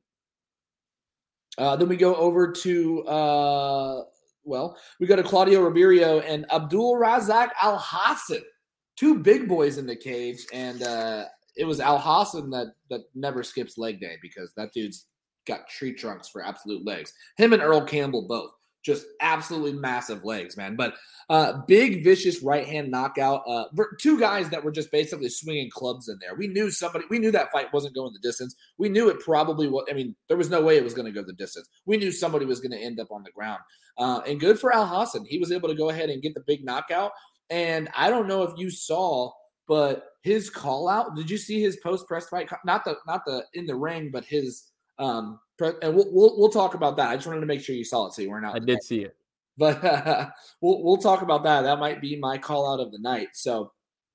Speaker 2: Uh, then we go over to, uh, well, we go to Claudio Ribeiro and Abdul Razak Alhassan, two big boys in the cage, and uh, it was Alhassan that that never skips leg day because that dude's got tree trunks for absolute legs. Him and Earl Campbell both just absolutely massive legs, man. But uh, big, vicious right-hand knockout. Uh, two guys that were just basically swinging clubs in there. We knew somebody. We knew that fight wasn't going the distance. We knew it probably was. I mean, there was no way it was going to go the distance. We knew somebody was going to end up on the ground. Uh, and good for Alhassan. He was able to go ahead and get the big knockout. And I don't know if you saw, but his call out, did you see his post press fight? Not the, not the in the ring, but his, um, pre- and we'll, we'll, we'll talk about that. I just wanted to make sure you saw it. So you weren't out.
Speaker 3: I did see it,
Speaker 2: but uh, we'll, we'll talk about that. That might be my call out of the night. So,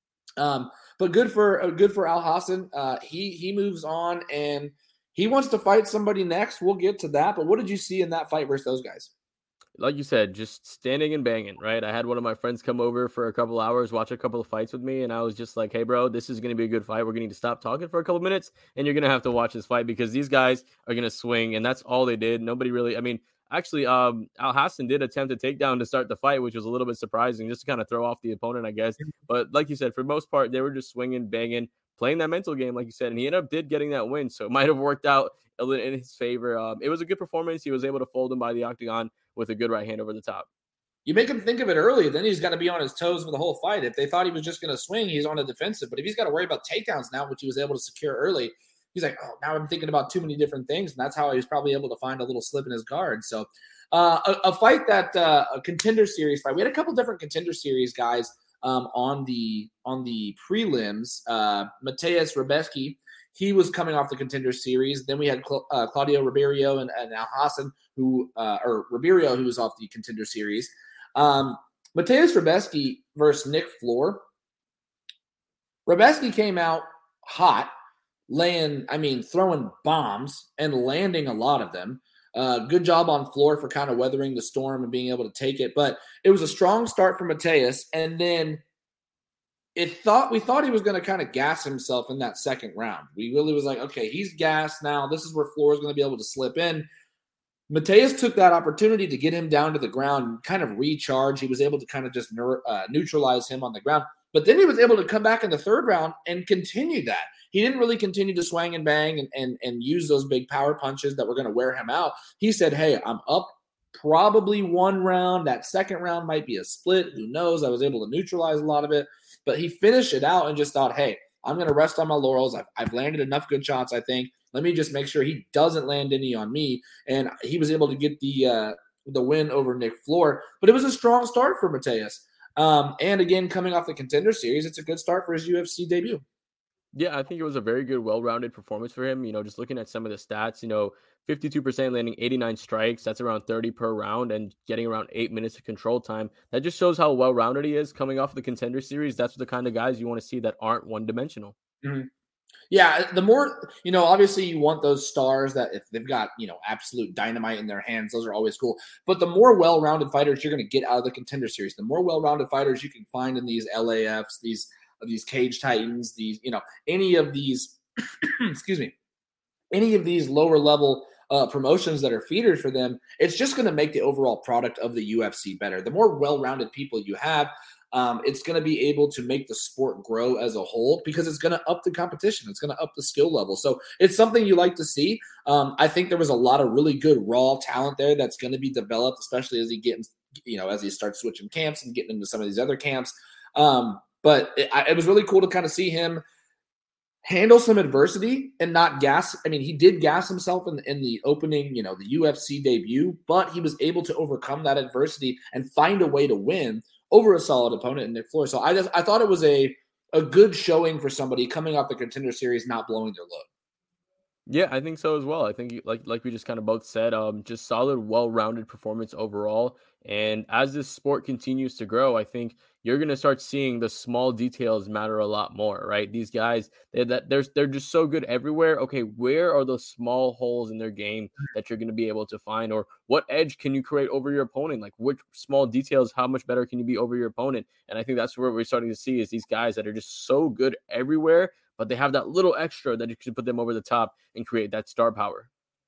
Speaker 2: um, but good for, uh, good for Alhassan. Uh, he, he moves on and he wants to fight somebody next. We'll get to that. But what did you see in that fight versus those guys?
Speaker 3: Like you said, just standing and banging, right? I had one of my friends come over for a couple hours, watch a couple of fights with me, and I was just like, hey, bro, this is going to be a good fight. We're going to need to stop talking for a couple of minutes, and you're going to have to watch this fight because these guys are going to swing, and that's all they did. Nobody really – I mean, actually, um, Alhassan did attempt a takedown to start the fight, which was a little bit surprising, just to kind of throw off the opponent, I guess. But like you said, for the most part, they were just swinging, banging, playing that mental game, like you said, and he ended up did getting that win, so it might have worked out in his favor. Um, it was a good performance. He was able to fold him by the octagon with a good right hand over the top.
Speaker 2: You make him think of it early, then he's got to be on his toes for the whole fight. If they thought he was just going to swing, he's on a defensive. But if he's got to worry about takedowns now, which he was able to secure early, he's like, oh, now I'm thinking about too many different things. And that's how he was probably able to find a little slip in his guard. So uh, a, a fight that uh, a contender series fight. We had a couple different contender series guys um, on the on the prelims. Uh, Mateus Rebecki, he was coming off the contender series. Then we had Cla- uh, Claudio Ribeiro and, and Alhassan, who uh, or Ribeiro, who was off the contender series. Um, Mateus Rebecki versus Nick Floor. Rebecki came out hot, laying, I mean, throwing bombs and landing a lot of them. Uh, good job on Floor for kind of weathering the storm and being able to take it. But it was a strong start for Mateus, and then it thought we thought he was going to kind of gas himself in that second round. We really was like, okay, he's gassed now. This is where Floor is going to be able to slip in. Mateus took that opportunity to get him down to the ground and kind of recharge. He was able to kind of just uh, neutralize him on the ground. But then he was able to come back in the third round and continue that. He didn't really continue to swing and bang and, and, and use those big power punches that were going to wear him out. He said, hey, I'm up probably one round. That second round might be a split. Who knows? I was able to neutralize a lot of it. But he finished it out and just thought, hey, I'm going to rest on my laurels. I've, I've landed enough good shots, I think. Let me just make sure he doesn't land any on me. And he was able to get the uh, the win over Nick Floor. But it was a strong start for Mateus. Um, and again, coming off the contender series, it's a good start for his U F C debut.
Speaker 3: Yeah, I think it was a very good, well-rounded performance for him. You know, just looking at some of the stats, you know, fifty-two percent landing eighty-nine strikes. That's around thirty per round and getting around eight minutes of control time. That just shows how well-rounded he is coming off the contender series. That's the kind of guys you want to see that aren't one-dimensional.
Speaker 2: Mm-hmm. Yeah, the more, you know, obviously you want those stars that if they've got, you know, absolute dynamite in their hands, those are always cool. But the more well-rounded fighters you're going to get out of the Contender Series, the more well-rounded fighters you can find in these L A Fs, these these Cage Titans, these, you know, any of these, excuse me, any of these lower level uh, promotions that are feeders for them, it's just going to make the overall product of the U F C better. The more well-rounded people you have, Um, it's going to be able to make the sport grow as a whole because it's going to up the competition. It's going to up the skill level. So it's something you like to see. Um, I think there was a lot of really good raw talent there that's going to be developed, especially as he gets, you know, as he starts switching camps and getting into some of these other camps. Um, but it, it was really cool to kind of see him handle some adversity and not gas. I mean, he did gas himself in the, in the opening, you know, the U F C debut, but he was able to overcome that adversity and find a way to win over a solid opponent in Nick Floyd. So I just I thought it was a a good showing for somebody coming off the Contender Series, not blowing their load.
Speaker 3: Yeah, I think so as well. I think like like we just kind of both said, um, just solid, well-rounded performance overall. And as this sport continues to grow, I think you're gonna start seeing the small details matter a lot more, right? These guys, they that they're they're just so good everywhere. Okay, where are those small holes in their game that you're gonna be able to find, or what edge can you create over your opponent? Like which small details, how much better can you be over your opponent? And I think that's where we're starting to see is these guys that are just so good everywhere, but they have that little extra that you can put them over the top and create that star power.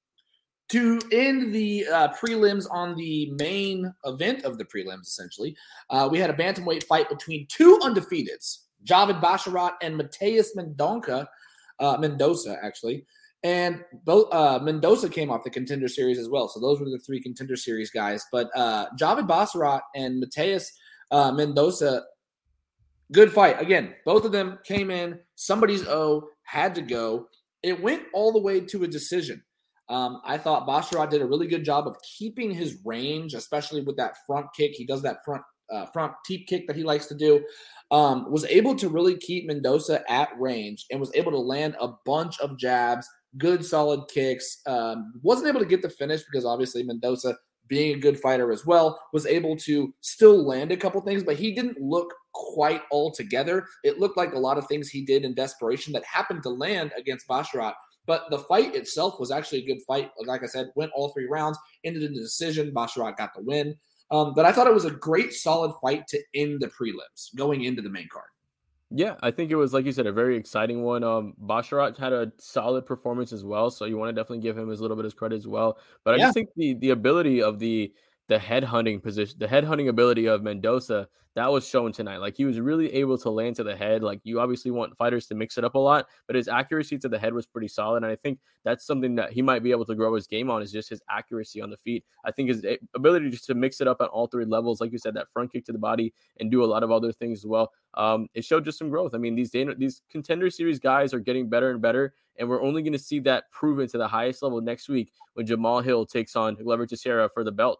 Speaker 2: To end the uh, prelims on the main event of the prelims, essentially, uh, we had a bantamweight fight between two undefeateds, Javid Basharat and Mateus Mendonca, uh, Mendoza, actually. And both uh, Mendoza came off the Contender Series as well. So those were the three Contender Series guys. But uh, Javid Basharat and Mateus uh, Mendoza, good fight. Again, both of them came in. Somebody's O had to go. It went all the way to a decision. Um, I thought Basharat did a really good job of keeping his range, especially with that front kick. He does that front uh, front teep kick that he likes to do. Um, was able to really keep Mendoza at range and was able to land a bunch of jabs, good solid kicks. Um, wasn't able to get the finish because obviously Mendoza, being a good fighter as well, was able to still land a couple things, but he didn't look quite all together. It looked like a lot of things he did in desperation that happened to land against Basharat. But the fight itself was actually a good fight. Like I said, went all three rounds, ended in a decision. Basharat got the win. Um, but I thought it was a great, solid fight to end the prelims going into the main card.
Speaker 3: Yeah, I think it was, like you said, a very exciting one. Um, Basharat had a solid performance as well, so you want to definitely give him his little bit of credit as well. But I
Speaker 2: Yeah.
Speaker 3: just think the the ability of the the head hunting position, the head hunting ability of Mendoza, that was shown tonight. Like he was really able to land to the head. Like you obviously want fighters to mix it up a lot, but his accuracy to the head was pretty solid. And I think that's something that he might be able to grow his game on is just his accuracy on the feet. I think his ability just to mix it up at all three levels, like you said, that front kick to the body and do a lot of other things as well. Um, it showed just some growth. I mean, these these Contender Series guys are getting better and better, and we're only going to see that proven to the highest level next week when Jamal Hill takes on Glover Teixeira for the belt.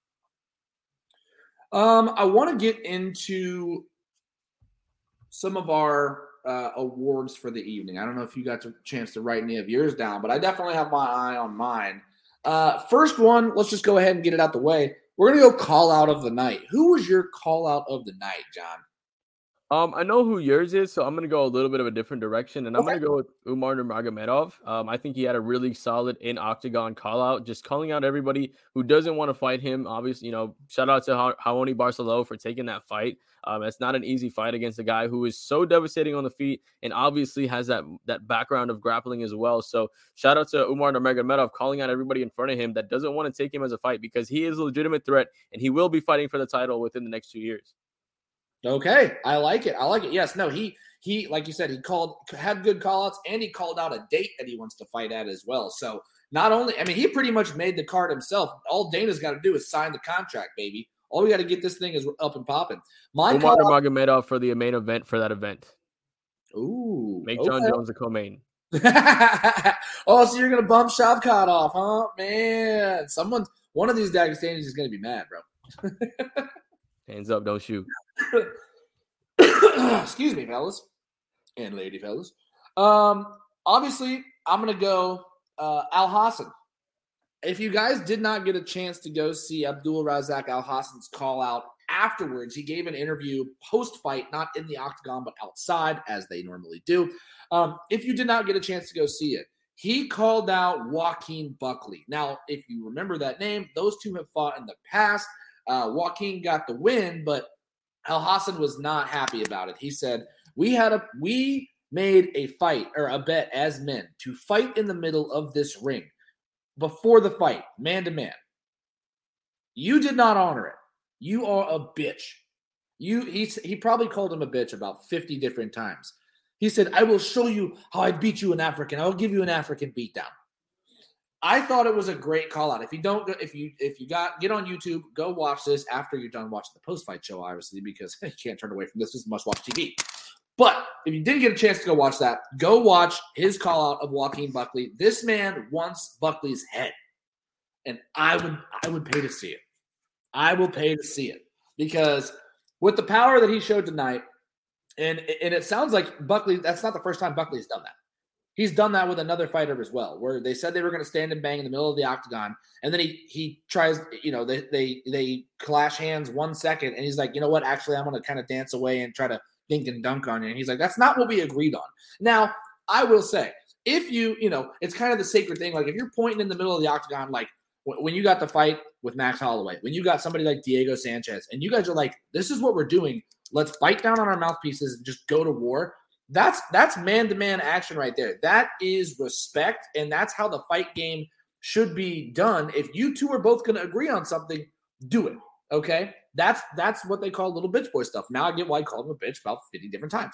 Speaker 2: Um, I want to get into some of our uh, awards for the evening. I don't know if you got a chance to write any of yours down, but I definitely have my eye on mine. Uh, first one, let's just go ahead and get it out the way. We're going to go call out of the night. Who was your call out of the night, John?
Speaker 3: Um, I know who yours is, so I'm gonna go a little bit of a different direction, and I'm
Speaker 2: Okay.
Speaker 3: gonna go with Umar Nurmagomedov. Um, I think he had a really solid in octagon call out, just calling out everybody who doesn't want to fight him. Obviously, you know, shout out to ha- Raoni Barcelo for taking that fight. Um, it's not an easy fight against a guy who is so devastating on the feet and obviously has that that background of grappling as well. So shout out to Umar Nurmagomedov calling out everybody in front of him that doesn't want to take him as a fight because he is a legitimate threat and he will be fighting for the title within the next two years.
Speaker 2: Okay, I like it. I like it. Yes, no, he he like you said, he called had good call outs and he called out a date that he wants to fight at as well. So not only, I mean, he pretty much made the card himself. All Dana's got to do is sign the contract, baby. All we got to get this thing is up and popping. My
Speaker 3: Umar
Speaker 2: call out,
Speaker 3: Nurmagomedov for the main event for that event.
Speaker 2: ooh,
Speaker 3: Make
Speaker 2: okay.
Speaker 3: John Jones the co-main.
Speaker 2: Oh, so you're gonna bump Shavkat off, huh? Man, someone, one of these Dagestanians is gonna be mad, bro.
Speaker 3: Hands up, don't shoot.
Speaker 2: Excuse me, fellas and lady fellas. Um, obviously, I'm gonna go uh, Al Hassan. If you guys did not get a chance to go see Abdul Razak Al Hassan's call out afterwards, he gave an interview post fight, not in the octagon but outside, as they normally do. Um, if you did not get a chance to go see it, he called out Joaquin Buckley. Now, if you remember that name, those two have fought in the past. Uh, Joaquin got the win, but Alhassan was not happy about it. He said, we had a we made a fight or a bet as men to fight in the middle of this ring before the fight, man to man. You did not honor it. You are a bitch. You he, he probably called him a bitch about fifty different times. He said, I will show you how I beat you in African. I will give you an African beatdown. I thought it was a great call out. If you don't, if you if you got get on YouTube, go watch this after you're done watching the post fight show, obviously, because you can't turn away from this. This is must watch T V. But if you didn't get a chance to go watch that, go watch his call out of Joaquin Buckley. This man wants Buckley's head, and I would I would pay to see it. I will pay to see it because with the power that he showed tonight, and and it sounds like Buckley. That's not the first time Buckley's done that. He's done that with another fighter as well, where they said they were going to stand and bang in the middle of the octagon, and then he he tries, you know, they they they clash hands one second, and he's like, you know what? Actually, I'm going to kind of dance away and try to dink and dunk on you. And he's like, that's not what we agreed on. Now, I will say, if you, you know, it's kind of the sacred thing. Like if you're pointing in the middle of the octagon, like when you got the fight with Max Holloway, when you got somebody like Diego Sanchez, and you guys are like, this is what we're doing. Let's bite down on our mouthpieces and just go to war. That's that's man-to-man action right there. That is respect, and that's how the fight game should be done. If you two are both going to agree on something, do it, okay? That's that's what they call little bitch boy stuff. Now I get why I called him a bitch about fifty different times.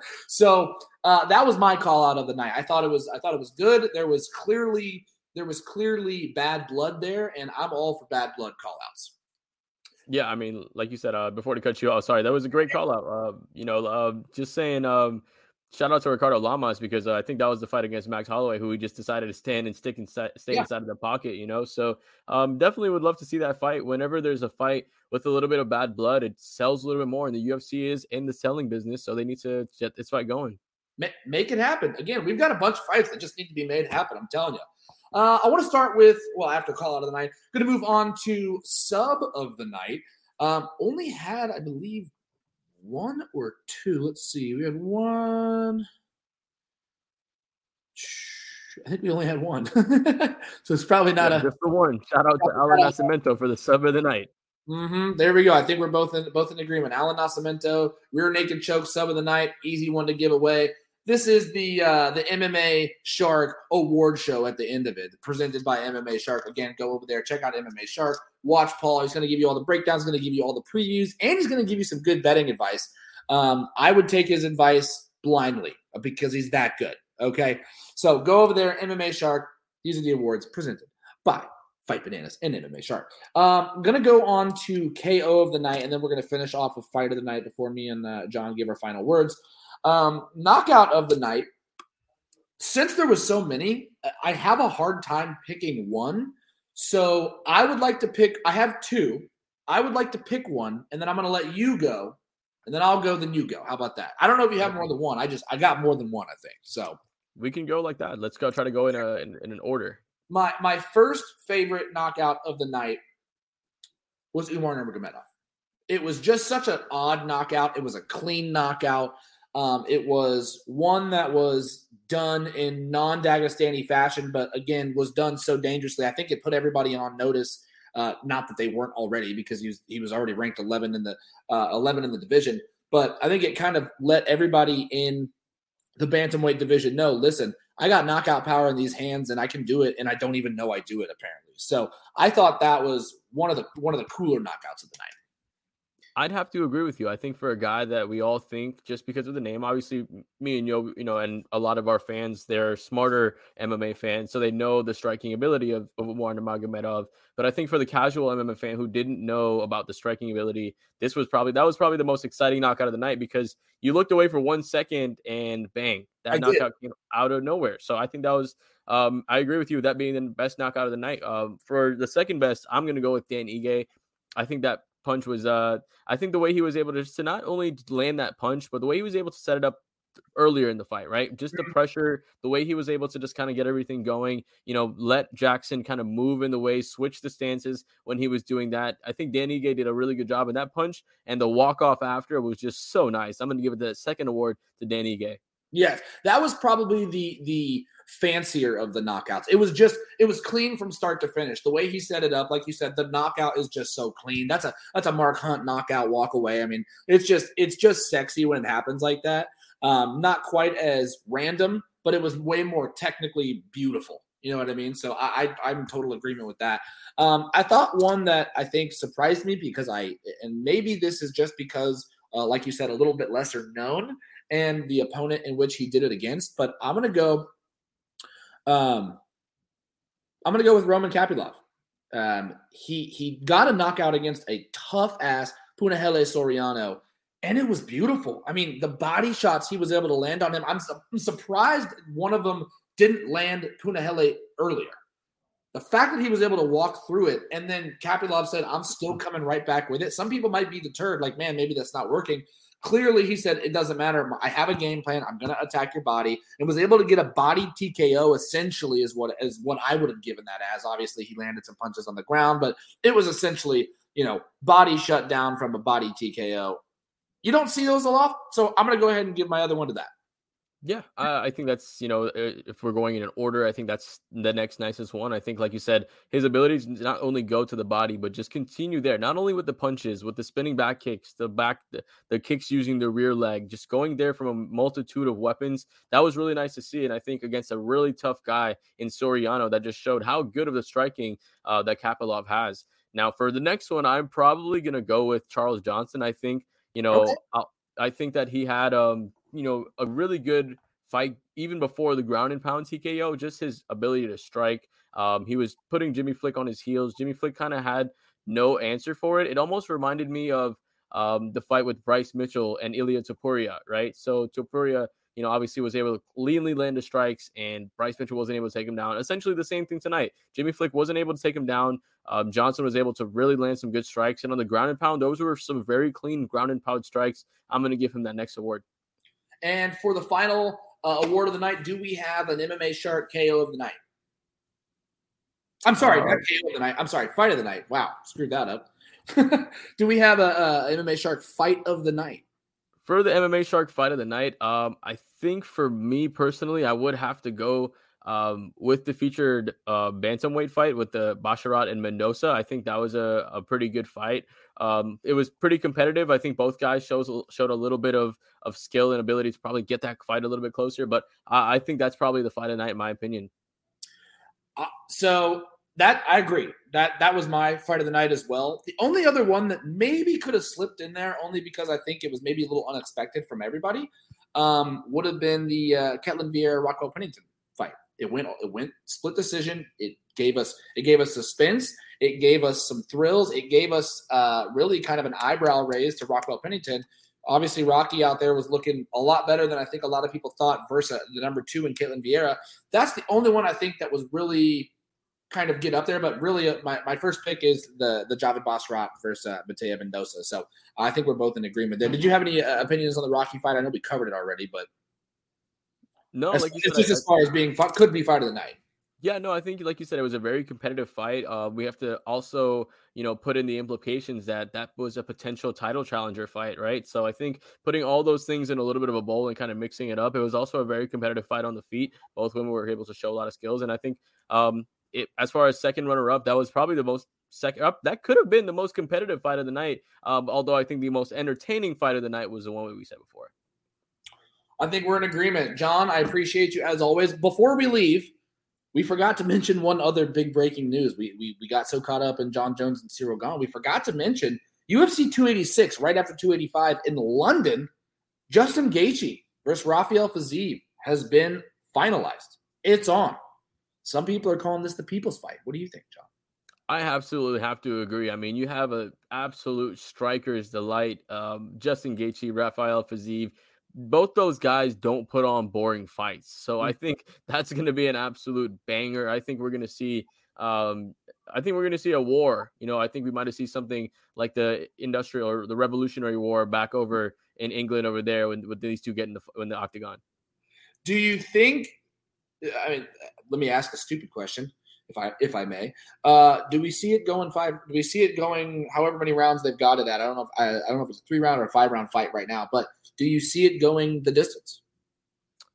Speaker 2: So uh, that was my call out of the night. I thought it was I thought it was good. There was clearly there was clearly bad blood there, and I'm all for bad blood call outs.
Speaker 3: Yeah, I mean, like you said, uh, before to cut you off, sorry, that was a great call out. Uh, you know, uh, just saying, um, shout out to Ricardo Lamas because uh, I think that was the fight against Max Holloway, who he just decided to stand and stick and stay
Speaker 2: Yeah.
Speaker 3: inside of the pocket. You know, so um, definitely would love to see that fight. Whenever there's a fight with a little bit of bad blood, it sells a little bit more, and the U F C is in the selling business, so they need to get this fight going.
Speaker 2: Make it happen. Again, we've got a bunch of fights that just need to be made happen. I'm telling you. Uh, I want to start with, well, after call out of the night, going to move on to sub of the night. Um, only had, I believe, one or two. Let's see. We had one. I think we only had one. So it's probably not
Speaker 3: yeah,
Speaker 2: a.
Speaker 3: Just the one. Shout out to Alan Nascimento for the sub of the night.
Speaker 2: Mm-hmm. There we go. I think we're both in both in agreement. Alan Nascimento, rear naked choke, sub of the night. Easy one to give away. This is the uh, the M M A Shark award show at the end of it, presented by M M A Shark. Again, go over there, check out M M A Shark. Watch Paul. He's going to give you all the breakdowns, going to give you all the previews, and he's going to give you some good betting advice. Um, I would take his advice blindly because he's that good. Okay, so go over there, M M A Shark. These are the awards presented by Fight Bananas and M M A Shark. Um, I'm going to go on to K O of the night, and then we're going to finish off with Fight of the night before me and uh, John give our final words. Um, knockout of the night. Since there was so many, I have a hard time picking one. So I would like to pick, I have two. I would like to pick one, and then I'm going to let you go, and then I'll go, then you go. How about that? I don't know if you have more than one. I just, I got more than one, I think. So
Speaker 3: we can go like that. Let's go try to go in a in, in an order.
Speaker 2: My my first favorite knockout of the night was Umar Nurmagomedov. It was just such an odd knockout. It was a clean knockout. Um, it was one that was done in non-Dagestani fashion, but again, was done so dangerously. I think it put everybody on notice. Uh, not that they weren't already, because he was he was already ranked eleven in the uh, eleven in the division. But I think it kind of let everybody in the bantamweight division know, listen, I got knockout power in these hands, and I can do it, and I don't even know I do it, apparently. So I thought that was one of the one of the cooler knockouts of the night.
Speaker 3: I'd have to agree with you. I think for a guy that we all think, just because of the name, obviously me and you, you know, and a lot of our fans, they're smarter M M A fans, so they know the striking ability of, of Umar Nurmagomedov. But I think for the casual M M A fan who didn't know about the striking ability, this was probably that was probably the most exciting knockout of the night, because you looked away for one second and bang, that I knockout did. Came out of nowhere. So I think that was, um, I agree with you, that being the best knockout of the night. Um, for the second best, I'm going to go with Dan Ige. I think that punch was uh I think the way he was able to, to not only land that punch, but the way he was able to set it up earlier in the fight, right? Just the pressure, the way he was able to just kind of get everything going, you know, let Jackson kind of move in the way, switch the stances when he was doing that. I think Dan Ige did a really good job in that punch, and the walk off after was just so nice. I'm going to give it the second award to Dan Ige.
Speaker 2: Yes, that was probably the the fancier of the knockouts. It was just it was clean from start to finish. The way he set it up, like you said, the knockout is just so clean. That's a that's a Mark Hunt knockout walk away. I mean, it's just it's just sexy when it happens like that. Um, not quite as random, but it was way more technically beautiful. You know what I mean? So I, I I'm in total agreement with that. Um, I thought one that I think surprised me because I and maybe this is just because, uh, like you said, a little bit lesser known and the opponent in which he did it against. But I'm gonna go. Um, I'm gonna go with Roman Kopylov. Um, he he got a knockout against a tough ass Punahele Soriano, and it was beautiful. I mean, the body shots he was able to land on him. I'm, su- I'm surprised one of them didn't land Punahele earlier. The fact that he was able to walk through it, and then Kopylov said, "I'm still coming right back with it." Some people might be deterred, like, man, maybe that's not working. Clearly, he said, it doesn't matter. I have a game plan. I'm going to attack your body, and was able to get a body T K O, essentially, is what is what I would have given that as. Obviously, he landed some punches on the ground, but it was essentially, you know, body shut down from a body T K O. You don't see those a lot, so I'm going to go ahead and give my other one to that.
Speaker 3: Yeah, I, I think that's, you know, if we're going in an order, I think that's the next nicest one. I think, like you said, his ability to not only go to the body, but just continue there, not only with the punches, with the spinning back kicks, the back, the, the kicks using the rear leg, just going there from a multitude of weapons. That was really nice to see. And I think against a really tough guy in Soriano, that just showed how good of the striking uh, that Kopylov has. Now, for the next one, I'm probably going to go with Charles Johnson. I think, you know,
Speaker 2: Okay.
Speaker 3: I'll, I think that he had, um, you know, a really good fight even before the ground and pound T K O, just his ability to strike. Um, he was putting Jimmy Flick on his heels. Jimmy Flick kind of had no answer for it. It almost reminded me of um, the fight with Bryce Mitchell and Ilia Topuria, right? So Topuria, you know, obviously was able to cleanly land the strikes, and Bryce Mitchell wasn't able to take him down. Essentially the same thing tonight. Jimmy Flick wasn't able to take him down. Um, Johnson was able to really land some good strikes. And on the ground and pound, those were some very clean ground and pound strikes. I'm going to give him that next award.
Speaker 2: And for the final uh, award of the night, do we have an M M A Shark K O of the night? I'm sorry, uh, not K O of the night. I'm sorry, fight of the night. Wow, screwed that up. Do we have a, a M M A Shark fight of the night?
Speaker 3: For the M M A Shark fight of the night, um, I think for me personally, I would have to go um, with the featured uh, bantamweight fight with the Basharat and Mendoza. I think that was a, a pretty good fight. Um, it was pretty competitive. I think both guys shows, showed a little bit of, of skill and ability to probably get that fight a little bit closer. But I, I think that's probably the fight of the night, in my opinion.
Speaker 2: Uh, so that I agree. That that was my fight of the night as well. The only other one that maybe could have slipped in there, only because I think it was maybe a little unexpected from everybody, um, would have been the uh, Ketlin Vieira Rockwell Pennington fight. It went it went split decision. It gave us it gave us suspense. It gave us some thrills. It gave us uh, really kind of an eyebrow raise to Rockwell Pennington. Obviously, Rocky out there was looking a lot better than I think a lot of people thought versus the number two in Ketlin Vieira. That's the only one I think that was really kind of get up there. But really, uh, my, my first pick is the the Javid Basharat versus uh, Mateo Mendoza. So I think we're both in agreement there. Did you have any uh, opinions on the Rocky fight? I know we covered it already, but
Speaker 3: no,
Speaker 2: as,
Speaker 3: like you
Speaker 2: it's
Speaker 3: said,
Speaker 2: just
Speaker 3: I,
Speaker 2: as far as being could be fight of the night.
Speaker 3: Yeah, no, I think like you said, it was a very competitive fight. Uh, we have to also, you know, put in the implications that that was a potential title challenger fight, right? So I think putting all those things in a little bit of a bowl and kind of mixing it up, it was also a very competitive fight on the feet. Both women were able to show a lot of skills, and I think um, it as far as second runner up, that was probably the most second up. That could have been the most competitive fight of the night. Um, although I think the most entertaining fight of the night was the one we said before.
Speaker 2: I think we're in agreement, John. I appreciate you as always. Before we leave, we forgot to mention one other big breaking news. We we we got so caught up in John Jones and Cyril Gane. We forgot to mention U F C two eighty-six right after two eighty-five in London. Justin Gaethje versus Rafael Fiziev has been finalized. It's on. Some people are calling this the people's fight. What do you think, John?
Speaker 3: I absolutely have to agree. I mean, you have an absolute striker's delight. Um, Justin Gaethje, Rafael Fiziev. Both those guys don't put on boring fights. So I think that's going to be an absolute banger. I think we're going to see, um, I think we're going to see a war. You know, I think we might have seen something like the industrial or the Revolutionary War back over in England over there when with these two getting the in the octagon.
Speaker 2: Do you think? I mean, let me ask a stupid question, if I if I may. Uh, do we see it going five? Do we see it going however many rounds they've got it at? I don't know. If, I, I don't know if it's a three round or a five round fight right now, but do you see it going the distance?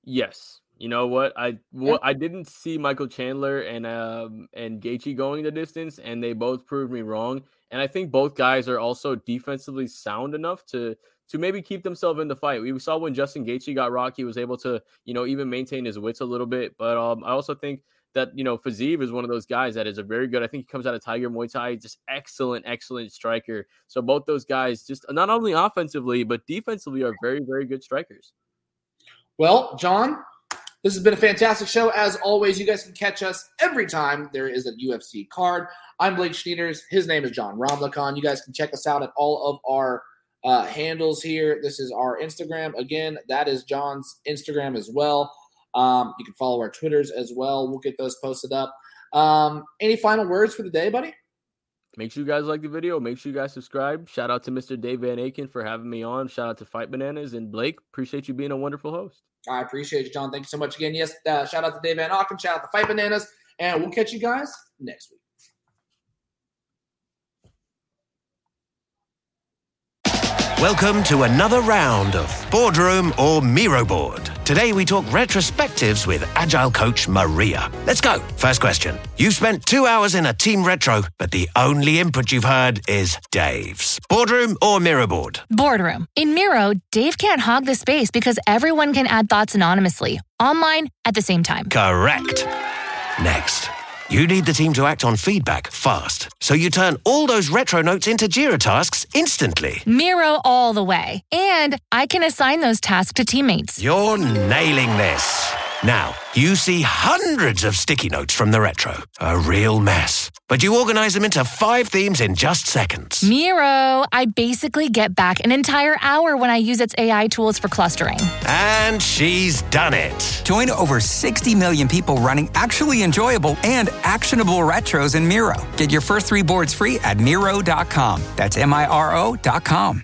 Speaker 3: Yes. You know what? I what I didn't see Michael Chandler and um and Gaethje going the distance, and they both proved me wrong. And I think both guys are also defensively sound enough to to maybe keep themselves in the fight. We saw when Justin Gaethje got rocked, he was able to, you know, even maintain his wits a little bit. But um, I also think that, you know, Fiziev is one of those guys that is a very good, I think he comes out of Tiger Muay Thai, just excellent, excellent striker. So both those guys, just not only offensively, but defensively, are very, very good strikers.
Speaker 2: Well, John, this has been a fantastic show. As always, you guys can catch us every time there is a U F C card. I'm Blake Schneiders. His name is John Romlicon. You guys can check us out at all of our uh, handles here. This is our Instagram. Again, that is John's Instagram as well. Um, you can follow our Twitters as well. We'll get those posted up. Um, any final words for the day, buddy?
Speaker 3: Make sure you guys like the video. Make sure you guys subscribe. Shout out to Mister Dave Van Aken for having me on. Shout out to Fight Bananas. And Blake, appreciate you being a wonderful host.
Speaker 2: I appreciate you, John. Thank you so much again. Yes, uh, shout out to Dave Van Aken. Shout out to Fight Bananas. And we'll catch you guys next week.
Speaker 4: Welcome to another round of Boardroom or Miro Board. Today we talk retrospectives with Agile coach Maria. Let's go. First question. You've spent two hours in a team retro, but the only input you've heard is Dave's. Boardroom or Miro Board?
Speaker 5: Boardroom. In Miro, Dave can't hog the space because everyone can add thoughts anonymously, online, at the same time.
Speaker 4: Correct. Next. You need the team to act on feedback fast, so you turn all those retro notes into Jira tasks instantly.
Speaker 5: Miro all the way. And I can assign those tasks to teammates.
Speaker 4: You're nailing this. Now, you see hundreds of sticky notes from the retro. A real mess. But you organize them into five themes in just seconds.
Speaker 5: Miro, I basically get back an entire hour when I use its A I tools for clustering.
Speaker 4: And she's done it.
Speaker 6: Join over sixty million people running actually enjoyable and actionable retros in Miro. Get your first three boards free at Miro dot com. That's M I R O dot com.